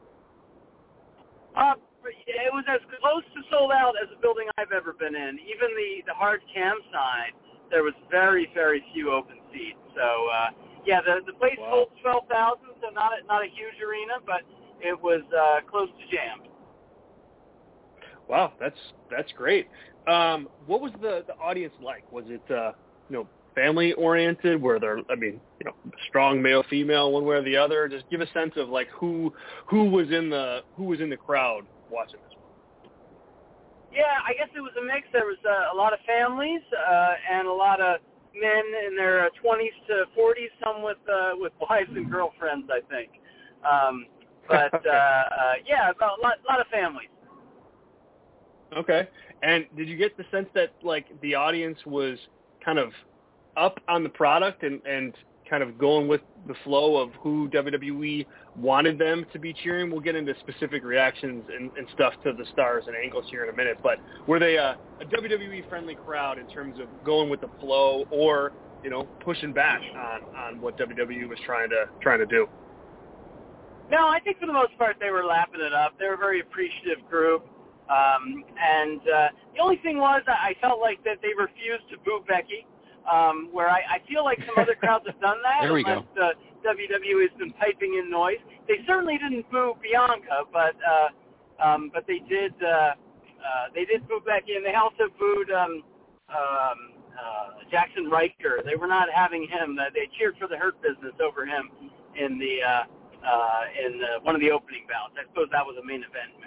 Uh, it was as close to sold out as a building I've ever been in. Even the, the hard cam side, there was very, very few open seats. So, uh, yeah, the the place Wow. sold twelve thousand, so not a, not a huge arena, but it was uh, close to jammed. Wow, that's that's great. Um, what was the, the audience like? Was it uh, you know, family oriented? Were there, I mean, you know, strong male, female, one way or the other? Just give a sense of like who who was in the who was in the crowd watching this one. Yeah, I guess it was a mix. There was uh, a lot of families uh, and a lot of men in their twenties to forties, some with uh, with wives and girlfriends, I think. Um, but uh, uh, yeah, a lot, lot of families. Okay. And did you get the sense that like the audience was kind of up on the product and, and kind of going with the flow of who W W E wanted them to be cheering? We'll get into specific reactions and, and stuff to the stars and angles here in a minute, but were they a, a W W E friendly crowd in terms of going with the flow or, you know, pushing back on, on what W W E was trying to trying to do? No, I think for the most part they were lapping it up. They were a very appreciative group. Um, and uh, the only thing was I felt like that they refused to boo Becky, um, where I, I feel like some other crowds have done that. There we unless, go. Uh, W W E has been piping in noise. They certainly didn't boo Bianca, but uh, um, but they did uh, uh, they did boo Becky, and they also booed um, um, uh, Jackson Riker. They were not having him. Uh, they cheered for the Hurt Business over him in the uh, uh, in uh, one of the opening bouts. I suppose that was a main event match.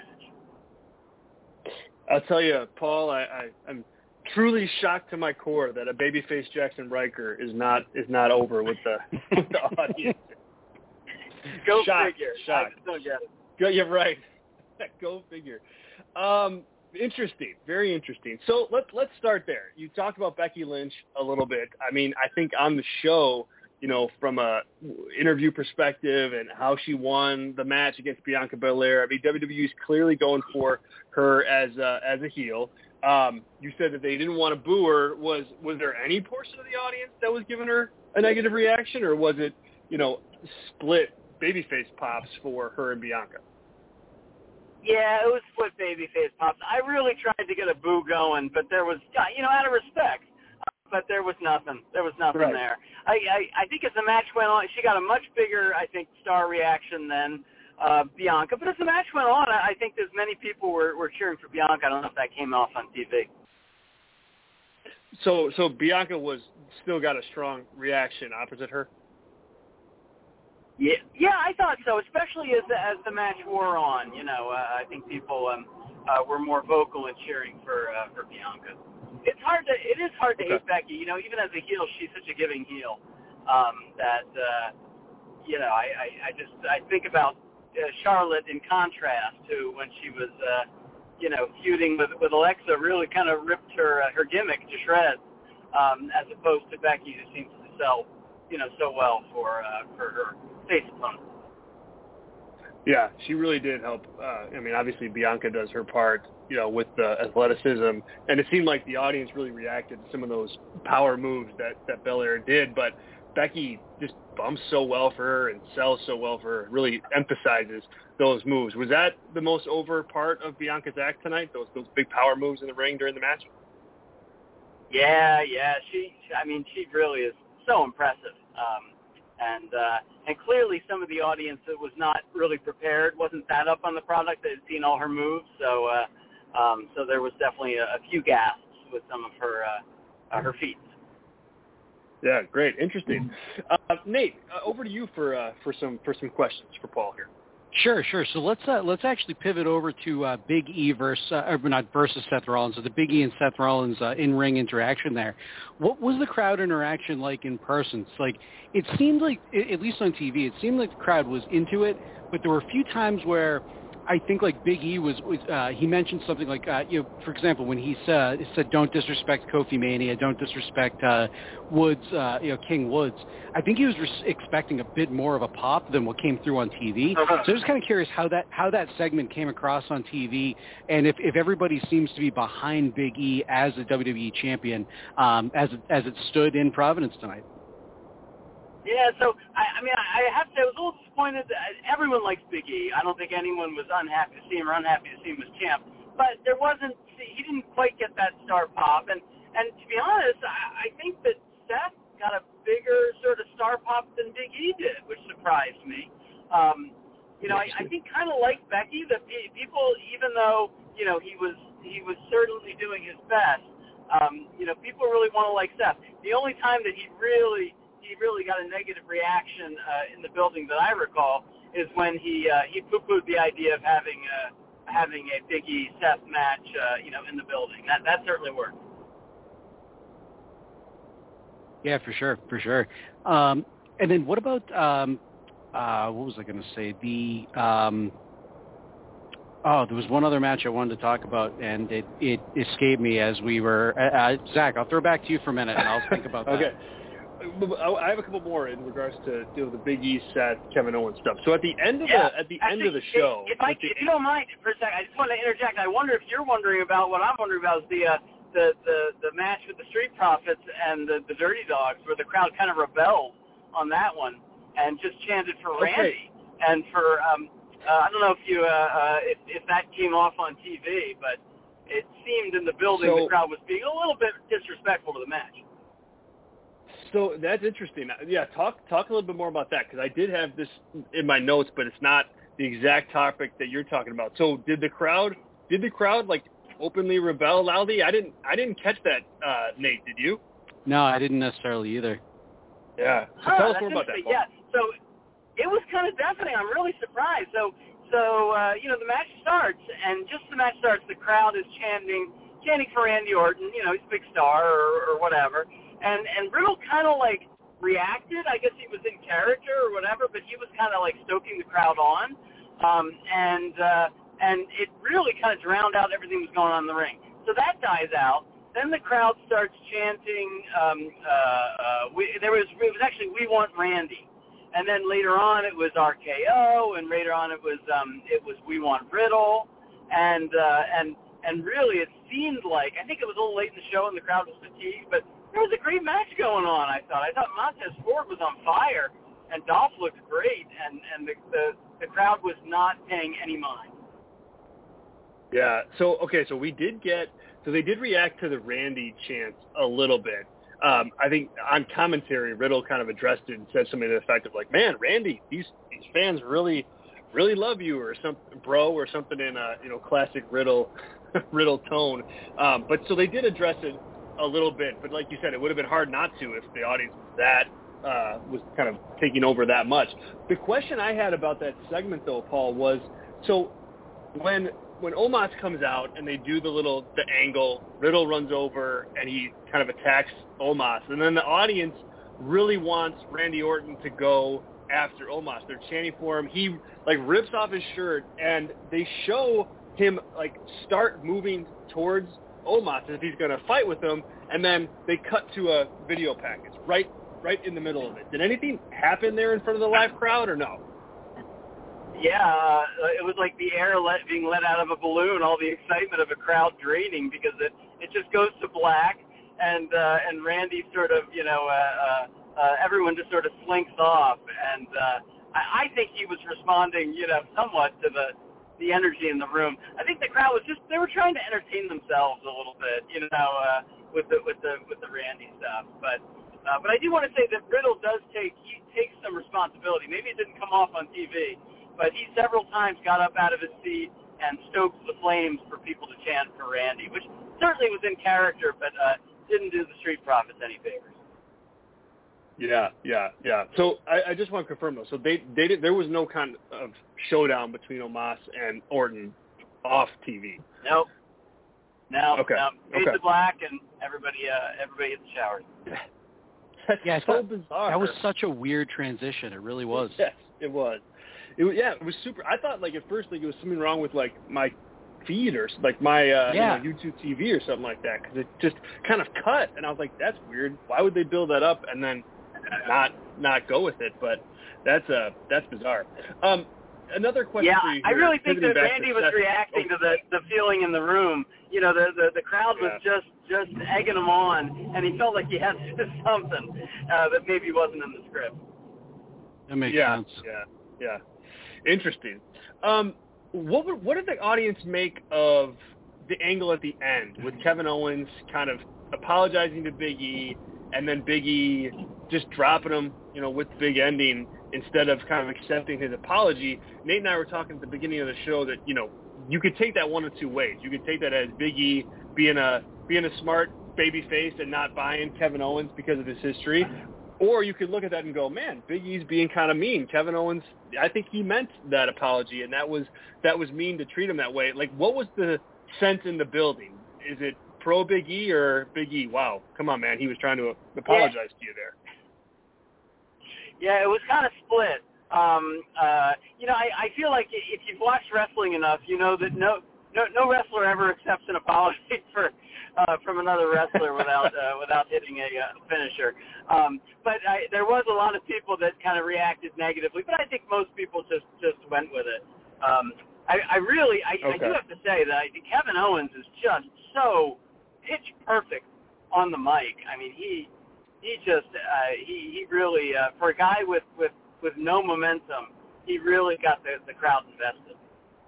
I'll tell you, Paul, I, I, I'm truly shocked to my core that a babyface Jackson Riker is not is not over with the, with the audience. Go shocked, figure. Shocked. I just don't get it. Go, you're right. Go figure. Um, interesting, very interesting. So let's let's start there. You talked about Becky Lynch a little bit. I mean, I think on the show, you know, from a interview perspective and how she won the match against Bianca Belair. I mean, W W E is clearly going for her as a, as a heel. Um, you said that they didn't want to boo her. Was was there any portion of the audience that was giving her a negative reaction, or was it, you know, split babyface pops for her and Bianca? Yeah, it was split babyface pops. I really tried to get a boo going, but there was, you know, out of respect, but there was nothing. There was nothing right. there. I, I I think as the match went on, she got a much bigger, I think, star reaction than uh, Bianca. But as the match went on, I, I think as many people were, were cheering for Bianca. I don't know if that came off on T V. So so Bianca was still got a strong reaction opposite her? Yeah, yeah, I thought so, especially as the, as the match wore on. You know, uh, I think people um, uh, were more vocal in cheering for uh, for Bianca. It's hard to it is hard to okay. hate Becky. You know, even as a heel, she's such a giving heel um, that uh, you know I, I, I just I think about uh, Charlotte in contrast, who when she was uh, you know feuding with with Alexa, really kind of ripped her uh, her gimmick to shreds, um, as opposed to Becky, who seems to sell you know so well for uh, for her face opponent. Yeah, she really did help. Uh, I mean, obviously Bianca does her part, you know, with the athleticism, and it seemed like the audience really reacted to some of those power moves that, that Belair did, but Becky just bumps so well for her and sells so well for her, really emphasizes those moves. Was that the most over part of Bianca's act tonight, those those big power moves in the ring during the match? Yeah, yeah, she, I mean, she really is so impressive. Um, And uh, and clearly some of the audience that was not really prepared, wasn't that up on the product, they had seen all her moves. So uh, um, so there was definitely a, a few gasps with some of her uh, uh, her feats. Yeah, great, interesting. Uh, Nate, uh, over to you for uh, for some for some questions for Paul here. Sure, sure. So let's uh, let's actually pivot over to uh, Big E versus uh, or not versus Seth Rollins. So the Big E and Seth Rollins uh, in-ring interaction there. What was the crowd interaction like in person? It's like it seemed like, at least on T V, it seemed like the crowd was into it, but there were a few times where I think like Big E was, was uh, he mentioned something like, uh, you know, for example, when he said, said don't disrespect Kofi Mania, don't disrespect uh, Woods, uh, you know, King Woods. I think he was res- expecting a bit more of a pop than what came through on T V. Uh-huh. So I was kind of curious how that how that segment came across on T V, and if, if everybody seems to be behind Big E as a W W E champion, um, as it, as it stood in Providence tonight. Yeah, so, I, I mean, I have to say, I was a little disappointed. That everyone likes Big E. I don't think anyone was unhappy to see him or unhappy to see him as champ. But there wasn't, he didn't quite get that star pop. And, and to be honest, I, I think that Seth got a bigger sort of star pop than Big E did, which surprised me. Um, you know, I, I think kind of like Becky, that people, even though, you know, he was, he was certainly doing his best, um, you know, people really want to like Seth. The only time that he really... he really got a negative reaction uh, in the building that I recall is when he uh, he poo-pooed the idea of having uh, having a Big E Seth match, uh, you know, in the building. That that certainly worked. Yeah, for sure, for sure. Um, and then what about um, uh, what was I going to say? The um, oh, there was one other match I wanted to talk about, and it, it escaped me as we were. Uh, uh, Zach, I'll throw back to you for a minute, and I'll think about that. Okay. I have a couple more in regards to you know, the Big E, Seth, Kevin Owens stuff. So at the end of yeah, the at the actually, end of the show, if, I, the, if you don't mind for a second, I just want to interject. I wonder if you're wondering about what I'm wondering about is the uh, the, the the match with the Street Profits and the, the Dirty Dogs, where the crowd kind of rebelled on that one and just chanted for okay. Randy and for um, uh, I don't know if you uh, uh, if, if that came off on T V, but it seemed in the building so, the crowd was being a little bit disrespectful to the match. So that's interesting. Yeah, talk talk a little bit more about that, because I did have this in my notes, but it's not the exact topic that you're talking about. So did the crowd did the crowd like openly rebel loudly? I didn't I didn't catch that, uh, Nate. Did you? No, I didn't necessarily either. Yeah. So huh, tell us more about that, Paul. Yeah. So it was kind of deafening. I'm really surprised. So so uh, you know the match starts, and just the match starts, the crowd is chanting chanting for Randy Orton. You know, he's a big star or, or whatever. And and Riddle kind of like reacted. I guess he was in character or whatever, but he was kind of like stoking the crowd on, um, and uh, and it really kind of drowned out everything that was going on in the ring. So that dies out. Then the crowd starts chanting. Um, uh, uh, we, there was it was actually "We Want Randy," and then later on it was R K O, and later on it was um, it was "We Want Riddle," and uh, and and really it seemed like I think it was a little late in the show and the crowd was fatigued, but there was a great match going on, I thought. I thought Montez Ford was on fire, and Dolph looked great, and, and the, the, the crowd was not paying any mind. Yeah, so, okay, so we did get, so they did react to the Randy chants a little bit. um, I think on commentary, Riddle kind of addressed it and said something to the effect of like, man, Randy, these these fans really, really love you, or something, bro, or something in a, you know, classic Riddle, Riddle tone. Um, but so they did address it a little bit, but like you said, it would have been hard not to if the audience was that, uh, was kind of taking over that much. The question I had about that segment, though, Paul, was, so when when Omos comes out and they do the little, the angle, Riddle runs over and he kind of attacks Omos, and then the audience really wants Randy Orton to go after Omos. They're chanting for him. He, like, rips off his shirt, and they show him, like, start moving towards Omos as if he's going to fight with him, and then they cut to a video package right right in the middle of it. Did anything happen there in front of the live crowd, or no? Yeah, uh, it was like the air let, being let out of a balloon, all the excitement of a crowd draining, because it, it just goes to black, and uh, and Randy sort of, you know, uh, uh, uh, everyone just sort of slinks off, and uh, I, I think he was responding, you know, somewhat to the the energy in the room. I think the crowd was just, they were trying to entertain themselves a little bit, you know, uh, with the with the with the Randy stuff. But uh, but I do want to say that Riddle does take he takes some responsibility. Maybe it didn't come off on T V, but he several times got up out of his seat and stoked the flames for people to chant for Randy, which certainly was in character, but uh, didn't do the Street Profits any favors. Yeah, yeah, yeah. So I, I just want to confirm though. So they, they did, there was no kind of showdown between Omos and Orton off T V. Nope. No. Okay. No. Fade okay. to black, and everybody, uh, everybody hit the showers. That's yeah, so thought, bizarre. That was such a weird transition. It really was. Yes, it was. It was. Yeah, it was super. I thought like at first like it was something wrong with like my feed or like my uh, yeah. you know, YouTube T V or something like that, because it just kind of cut, and I was like, that's weird. Why would they build that up and then not not go with it? But that's uh that's bizarre. Um, another question yeah, for you here, I really think that back Randy to was Seth. reacting oh. to the the feeling in the room. You know, the the, the crowd was Yeah. just just egging him on, and he felt like he had to do something uh, that maybe wasn't in the script. That makes yeah, sense. Yeah, yeah. Interesting. Um, what would, what did the audience make of the angle at the end with Kevin Owens kind of apologizing to Big E, and then Big E just dropping him, you know, with the big ending instead of kind of accepting his apology? Nate and I were talking at the beginning of the show that, you know, you could take that one of two ways. You could take that as Big E being a being a smart baby face and not buying Kevin Owens because of his history, or you could look at that and go, man, Big E's being kind of mean. Kevin Owens, I think he meant that apology, and that was that was mean to treat him that way. Like, what was the sense in the building? Is it pro Big E or Big E? Wow, come on, man, he was trying to apologize yeah. to you there. Yeah, it was kind of split. Um, uh, you know, I, I feel like if you've watched wrestling enough, you know that no no, no wrestler ever accepts an apology for uh, from another wrestler without uh, without hitting a uh, finisher. Um, but I, there was a lot of people that kind of reacted negatively, but I think most people just, just went with it. Um, I, I really, I, okay. I do have to say that I think Kevin Owens is just so pitch perfect on the mic. I mean, he he just uh, he he really uh, for a guy with, with, with no momentum, he really got the, the crowd invested.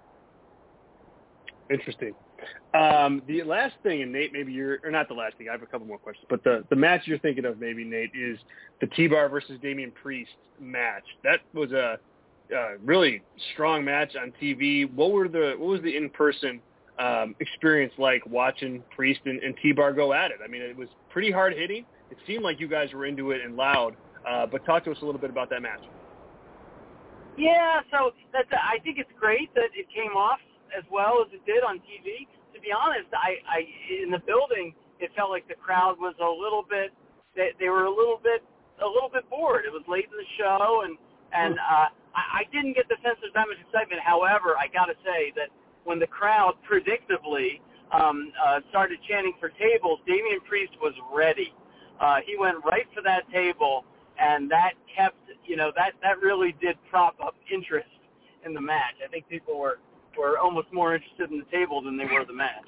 Interesting. Um, the last thing, and Nate, maybe you're, or not the last thing, I have a couple more questions, but the, the match you're thinking of maybe, Nate, is the T-Bar versus Damian Priest match. That was a, a really strong match on T V. What were the, what was the in-person um, experience like watching Priest and, and T-Bar go at it? I mean, it was pretty hard hitting. It seemed like you guys were into it and loud, uh, but talk to us a little bit about that match. Yeah, so that's, I think it's great that it came off as well as it did on T V. To be honest, I, I in the building, it felt like the crowd was a little bit, they, they were a little bit, a little bit bored. It was late in the show, and and uh, I, I didn't get the sense of that much excitement. However, I got to say that when the crowd predictably um, uh, started chanting for tables, Damian Priest was ready. Uh, he went right for that table, and that kept, you know, that that really did prop up interest in the match. I think people were. were almost more interested in the table than they were the match.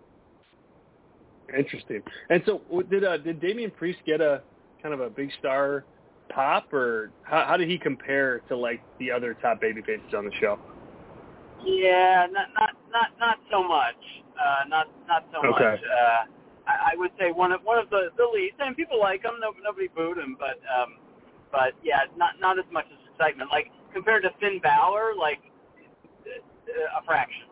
Interesting. And so did uh, did Damian Priest get a kind of a big star pop, or how, how did he compare to like the other top baby faces on the show? Yeah, not not not, not so much. Uh, not not so okay. much. Uh, I, I would say one of one of the, the leads, and people like him. No, nobody booed him, but um, but yeah, not not as much as excitement. Like compared to Finn Balor, like uh, a fraction.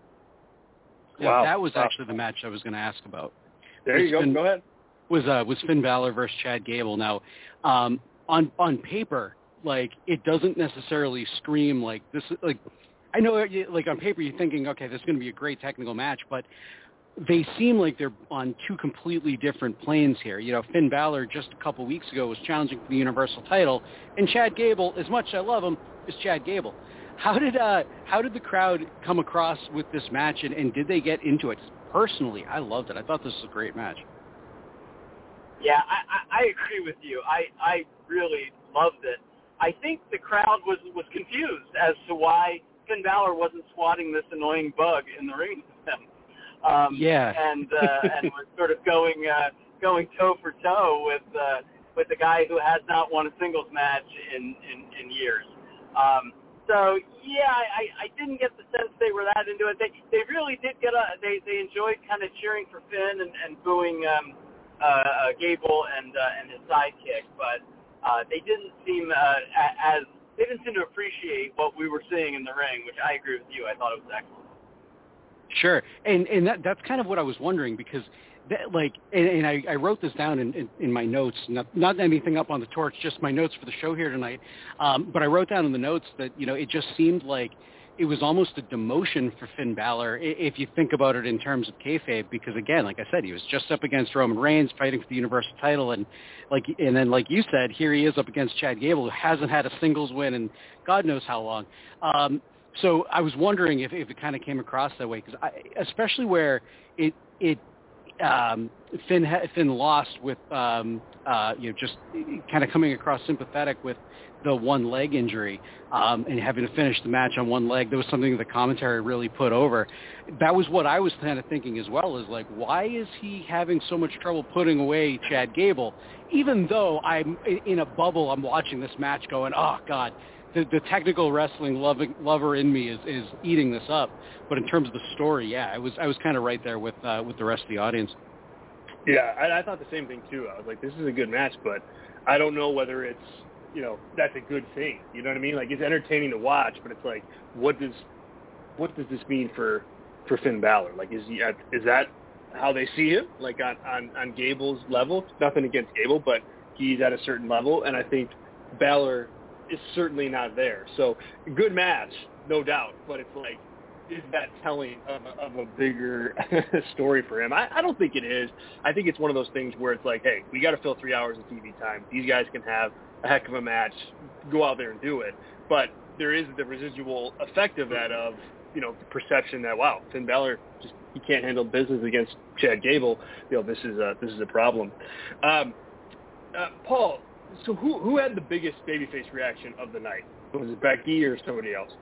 Yeah, Wow. that was wow. actually the match I was going to ask about. There was you go. Finn, Go ahead. Was uh, was Finn Balor versus Chad Gable. Now, um, on on paper, like it doesn't necessarily scream like this. Like I know, like on paper, you're thinking, okay, this is going to be a great technical match, but they seem like they're on two completely different planes here. You know, Finn Balor just a couple weeks ago was challenging for the Universal title, and Chad Gable, as much as I love him, is Chad Gable. How did uh, how did the crowd come across with this match, and, and did they get into it? Personally, I loved it. I thought this was a great match. Yeah, I, I, I agree with you. I, I really loved it. I think the crowd was, was confused as to why Finn Balor wasn't swatting this annoying bug in the ring with him. Um, yeah, and uh, and was sort of going uh, going toe for toe with uh, with the guy who has not won a singles match in in, in years. Um, so yeah, I, I didn't get the sense they were that into it. They they really did get a they they enjoyed kind of cheering for Finn and, and booing um, uh, Gable and uh, and his sidekick, but uh, they didn't seem uh, as they didn't seem to appreciate what we were seeing in the ring, which I agree with you. I thought it was excellent. Sure, and and that that's kind of what I was wondering because, that, like, and, and I, I wrote this down in, in, in my notes, not not anything up on the torch, just my notes for the show here tonight. Um, but I wrote down in the notes that you know it just seemed like it was almost a demotion for Finn Balor if you think about it in terms of kayfabe, because again, like I said, he was just up against Roman Reigns fighting for the Universal title, and like and then like you said, here he is up against Chad Gable, who hasn't had a singles win in God knows how long. Um, So I was wondering if, if it kind of came across that way, because especially where it it um, Finn Finn lost with um, uh, you know just kind of coming across sympathetic with the one leg injury um, and having to finish the match on one leg. That was something that the commentary really put over. That was what I was kind of thinking as well. Is like, why is he having so much trouble putting away Chad Gable? Even though I'm in a bubble, I'm watching this match going, oh God. The, the technical wrestling loving, lover in me is, is eating this up, but in terms of the story, yeah, I was I was kind of right there with uh, with the rest of the audience. Yeah, I, I thought the same thing too. I was like, this is a good match, but I don't know whether it's you know that's a good thing. You know what I mean? Like it's entertaining to watch, but it's like, what does what does this mean for for Finn Balor? Like, is he at, is that how they see him? Like on, on on Gable's level? Nothing against Gable, but he's at a certain level, and I think Balor is certainly not there. So good match, no doubt, but it's like, is that telling of a, of a bigger story for him? I, I don't think it is. I think it's one of those things where it's like, hey, we got to fill three hours of T V time. These guys can have a heck of a match. Go out there and do it. But there is the residual effect of that of, you know, the perception that, wow, Finn Balor just, he can't handle business against Chad Gable. You know, this is a, this is a problem. Um, uh, Paul, So who who had the biggest babyface reaction of the night? Was it Becky or somebody else?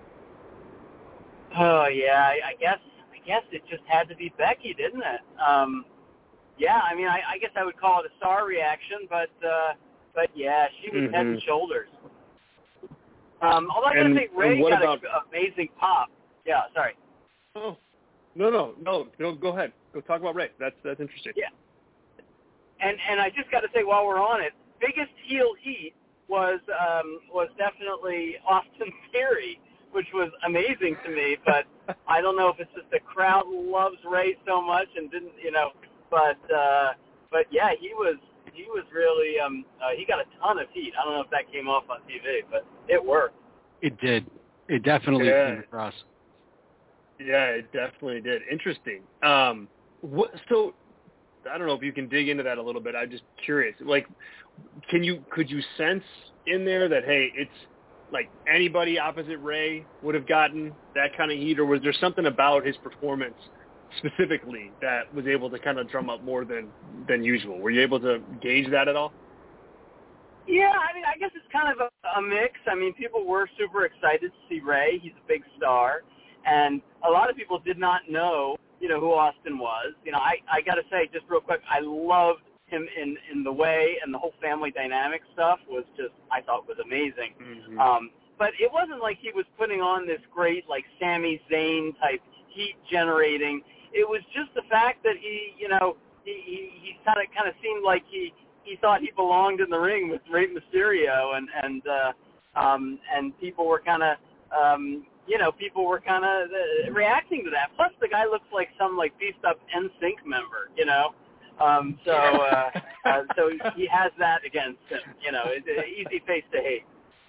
Oh yeah, I, I guess I guess it just had to be Becky, didn't it? Um, yeah, I mean, I, I guess I would call it a star reaction, but uh, but yeah, she was mm-hmm. head and shoulders. Um, although I gotta say, Ray got an amazing pop. Yeah, sorry. Oh no no no no go ahead. Go talk about Ray. That's that's interesting. Yeah. And and I just got to say while we're on it. Biggest heel heat was um, was definitely Austin Theory, which was amazing to me. But I don't know if it's just the crowd loves Ray so much and didn't, you know. But uh, but yeah, he was he was really um, uh, he got a ton of heat. I don't know if that came off on T V, but it worked. It did. It definitely yeah. came across. Yeah, it definitely did. Interesting. Um, what so. I don't know if you can dig into that a little bit. I'm just curious. Like, can you could you sense in there that, hey, it's like anybody opposite Ray would have gotten that kind of heat, or was there something about his performance specifically that was able to kind of drum up more than than usual? Were you able to gauge that at all? Yeah, I mean, I guess it's kind of a, a mix. I mean, people were super excited to see Ray. He's a big star, and a lot of people did not know. You know, who Austin was. You know, I, I got to say, just real quick, I loved him in, in the way, and the whole family dynamic stuff was just, I thought was amazing. Mm-hmm. Um, but it wasn't like he was putting on this great, like, Sami Zayn type heat generating. It was just the fact that he, you know, he he, he kind of kind of seemed like he he thought he belonged in the ring with Rey Mysterio, and and uh, um, and people were kind of um, you know people were kind of uh, reacting to that. Plus, the guy looks like some like beefed up N Sync member, you know. Um, so uh, uh, so he has that against him, you know. It's an easy face to hate.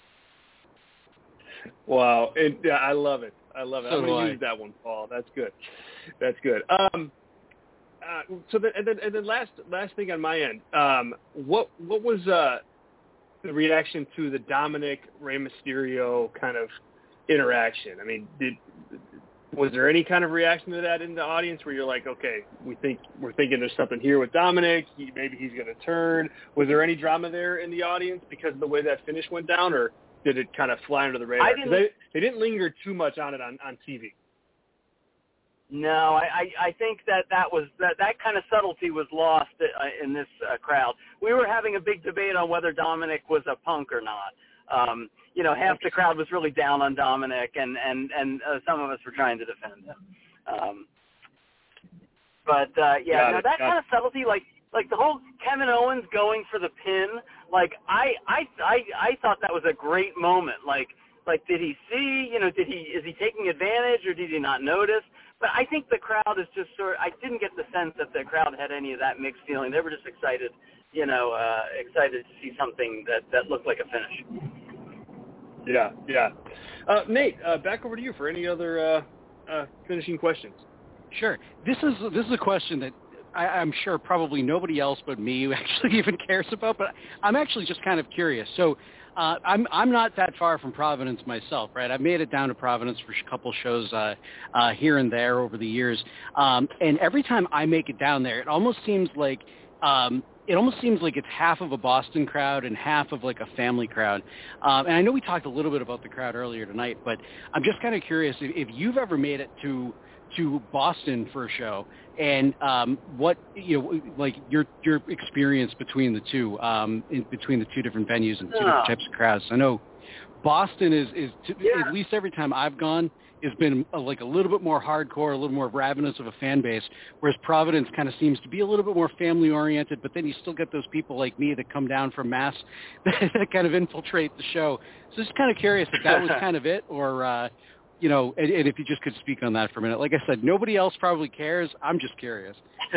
Wow, it, yeah, I love it. I love it. So I'm going to use that one, Paul. That's good. That's good. Um, uh, so then, and then, and then last last thing on my end, um, what what was uh, the reaction to the Dominic Rey Mysterio kind of interaction? I mean, did was there any kind of reaction to that in the audience where you're like, okay, we think we're thinking there's something here with Dominic, he, maybe he's going to turn? Was there any drama there in the audience because of the way that finish went down, or did it kind of fly under the radar? I didn't, they, they didn't linger too much on it on, on T V. No, I, I, I think that that was that, that kind of subtlety was lost in this uh, crowd. We were having a big debate on whether Dominic was a punk or not. Um, you know, half the crowd was really down on Dominic, and and and uh, some of us were trying to defend him. Um, but uh, yeah, no, that kind of subtlety, like like the whole Kevin Owens going for the pin, like I I I, I thought that was a great moment. Like like did he see? You know, did he is he taking advantage or did he not notice? But I think the crowd is just sort of, I didn't get the sense that the crowd had any of that mixed feeling. They were just excited, you know, uh, excited to see something that, that looked like a finish. Yeah, yeah. Uh, Nate, uh, back over to you for any other uh, uh, finishing questions. Sure. This is this is a question that I, I'm sure probably nobody else but me actually even cares about, but I'm actually just kind of curious. So uh, I'm I'm not that far from Providence myself, right? I've made it down to Providence for a couple shows uh, uh, here and there over the years, um, and every time I make it down there, it almost seems like um, it almost seems like it's half of a Boston crowd and half of like a family crowd. Um, and I know we talked a little bit about the crowd earlier tonight, but I'm just kind of curious if, if you've ever made it to to Boston for a show, and um, what you know, like your your experience between the two, um, in between the two different venues and two yeah. different types of crowds. I know Boston is is to, yeah. at least every time I've gone, has been a, like a little bit more hardcore, a little more ravenous of a fan base, whereas Providence kind of seems to be a little bit more family oriented. But then you still get those people like me that come down from Mass that kind of infiltrate the show. So just kind of curious if that was kind of it, or. Uh, You know, and, and if you just could speak on that for a minute. Like I said, nobody else probably cares. I'm just curious.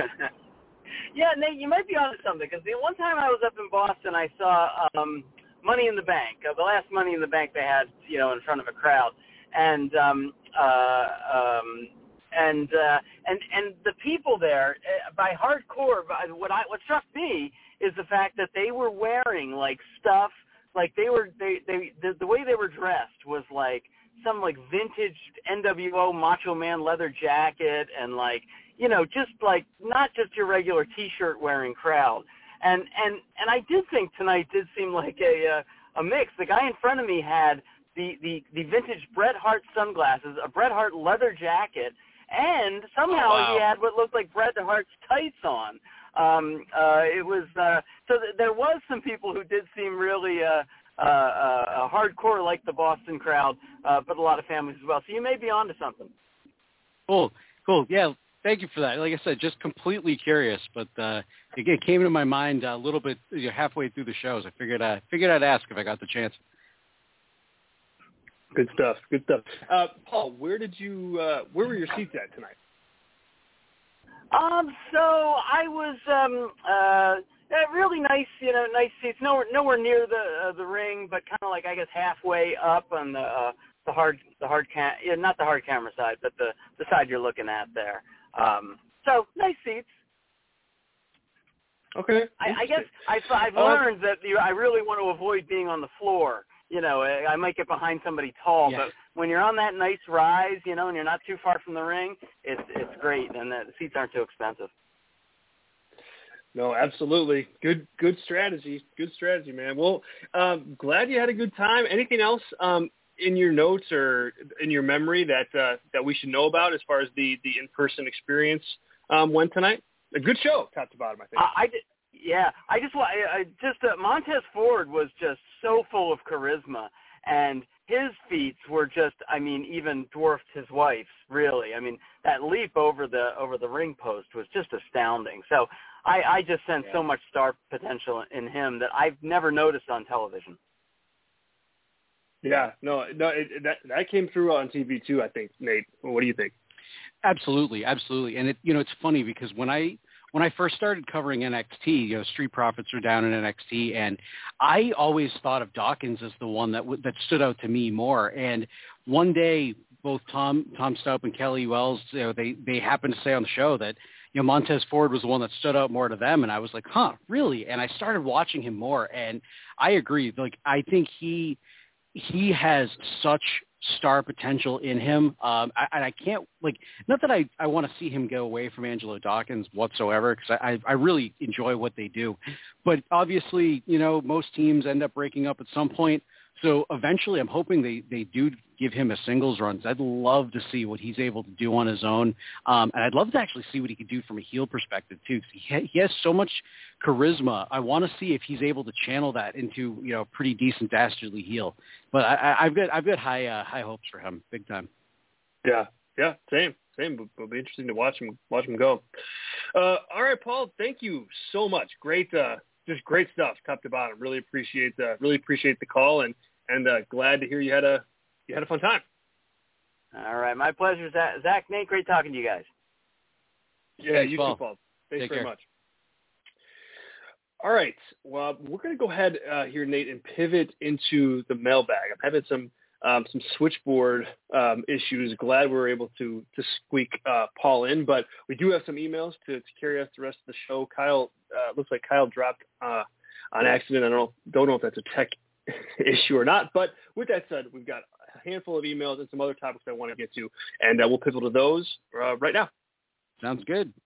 Yeah, Nate, you might be onto something, because the one time I was up in Boston, I saw um, Money in the Bank, uh, the last Money in the Bank they had, you know, in front of a crowd, and um, uh, um, and uh, and and the people there, uh, by hardcore, by what I what struck me is the fact that they were wearing like stuff, like they were they they the, the way they were dressed was like some like vintage N W O Macho Man leather jacket, and like, you know, just like not just your regular T-shirt wearing crowd. And and and I did think tonight did seem like a uh, a mix. The guy in front of me had the the the vintage Bret Hart sunglasses, a Bret Hart leather jacket, and somehow oh, wow. he had what looked like Bret Hart's tights on. Um, uh, it was uh, so th- there was some people who did seem really. Uh, Uh, uh, hardcore like the Boston crowd, uh, but a lot of families as well. So you may be onto something. Cool, cool. Yeah, thank you for that. Like I said, just completely curious, but uh, it, it came into my mind a little bit you know, halfway through the shows. I figured I figured I'd ask if I got the chance. Good stuff. Good stuff. Uh, Paul, where did you? Uh, where were your seats at tonight? Um. So I was. Um. Uh. Yeah, really nice, you know, nice seats. Nowhere, nowhere near the uh, the ring, but kind of like I guess halfway up on the uh, the hard the hard cam, yeah, not the hard camera side, but the the side you're looking at there. Um, so nice seats. Okay. I, I guess I've, I've uh, learned that you, I really want to avoid being on the floor. You know, I might get behind somebody tall, yeah. but when you're on that nice rise, you know, and you're not too far from the ring, it's it's great, and the, the seats aren't too expensive. No, absolutely. Good, good strategy. Good strategy, man. Well, um, glad you had a good time. Anything else um, in your notes or in your memory that uh, that we should know about as far as the, the in-person experience um, went tonight? A good show, top to bottom, I think. I, I did, yeah, I just, I, I just uh, Montez Ford was just so full of charisma, and his feats were just, I mean, even dwarfed his wife's, really. I mean, that leap over the over the ring post was just astounding. So I, I just sense yeah. so much star potential in him that I've never noticed on television. Yeah, no, no, it, that that came through on T V too, I think, Nate. What do you think? Absolutely, absolutely. And, it, you know, it's funny because when I when I first started covering N X T, you know, Street Profits are down in N X T, and I always thought of Dawkins as the one that w- that stood out to me more. And one day, both Tom Tom Staup and Kelly Wells, you know, they they happened to say on the show that, you know, Montez Ford was the one that stood out more to them, and I was like, huh, really? And I started watching him more, and I agree. Like, I think he he has such star potential in him. Um, I, and I can't, like, not that I, I want to see him go away from Angelo Dawkins whatsoever, because I, I really enjoy what they do. But obviously, you know, most teams end up breaking up at some point. So eventually I'm hoping they, they do give him a singles run. I'd love to see what he's able to do on his own. Um, and I'd love to actually see what he could do from a heel perspective too. Cause he, ha- he has so much charisma. I want to see if he's able to channel that into, you know, a pretty decent dastardly heel. But I, I, I've got, I've got high, uh, high hopes for him, big time. Yeah. Yeah. Same, same. It'll be interesting to watch him, watch him go. Uh, all right, Paul, thank you so much. Great, uh, just great stuff, top to bottom. Really appreciate the really appreciate the call, and and uh, glad to hear you had a you had a fun time. All right, my pleasure, Zach. Zach, Nate, great talking to you guys. Yeah, Thanks, you Paul. too, Paul. Thanks Take very care. much. All right, well, we're going to go ahead uh, here, Nate, and pivot into the mailbag. I'm having some um, some switchboard um, issues. Glad we were able to to squeak uh, Paul in, but we do have some emails to, to carry us the rest of the show. Kyle, uh, looks like Kyle dropped uh, on accident. I don't don't know if that's a tech issue or not, but with that said, we've got a handful of emails and some other topics I want to get to, and uh, we'll pivot to those uh, right now. Sounds good.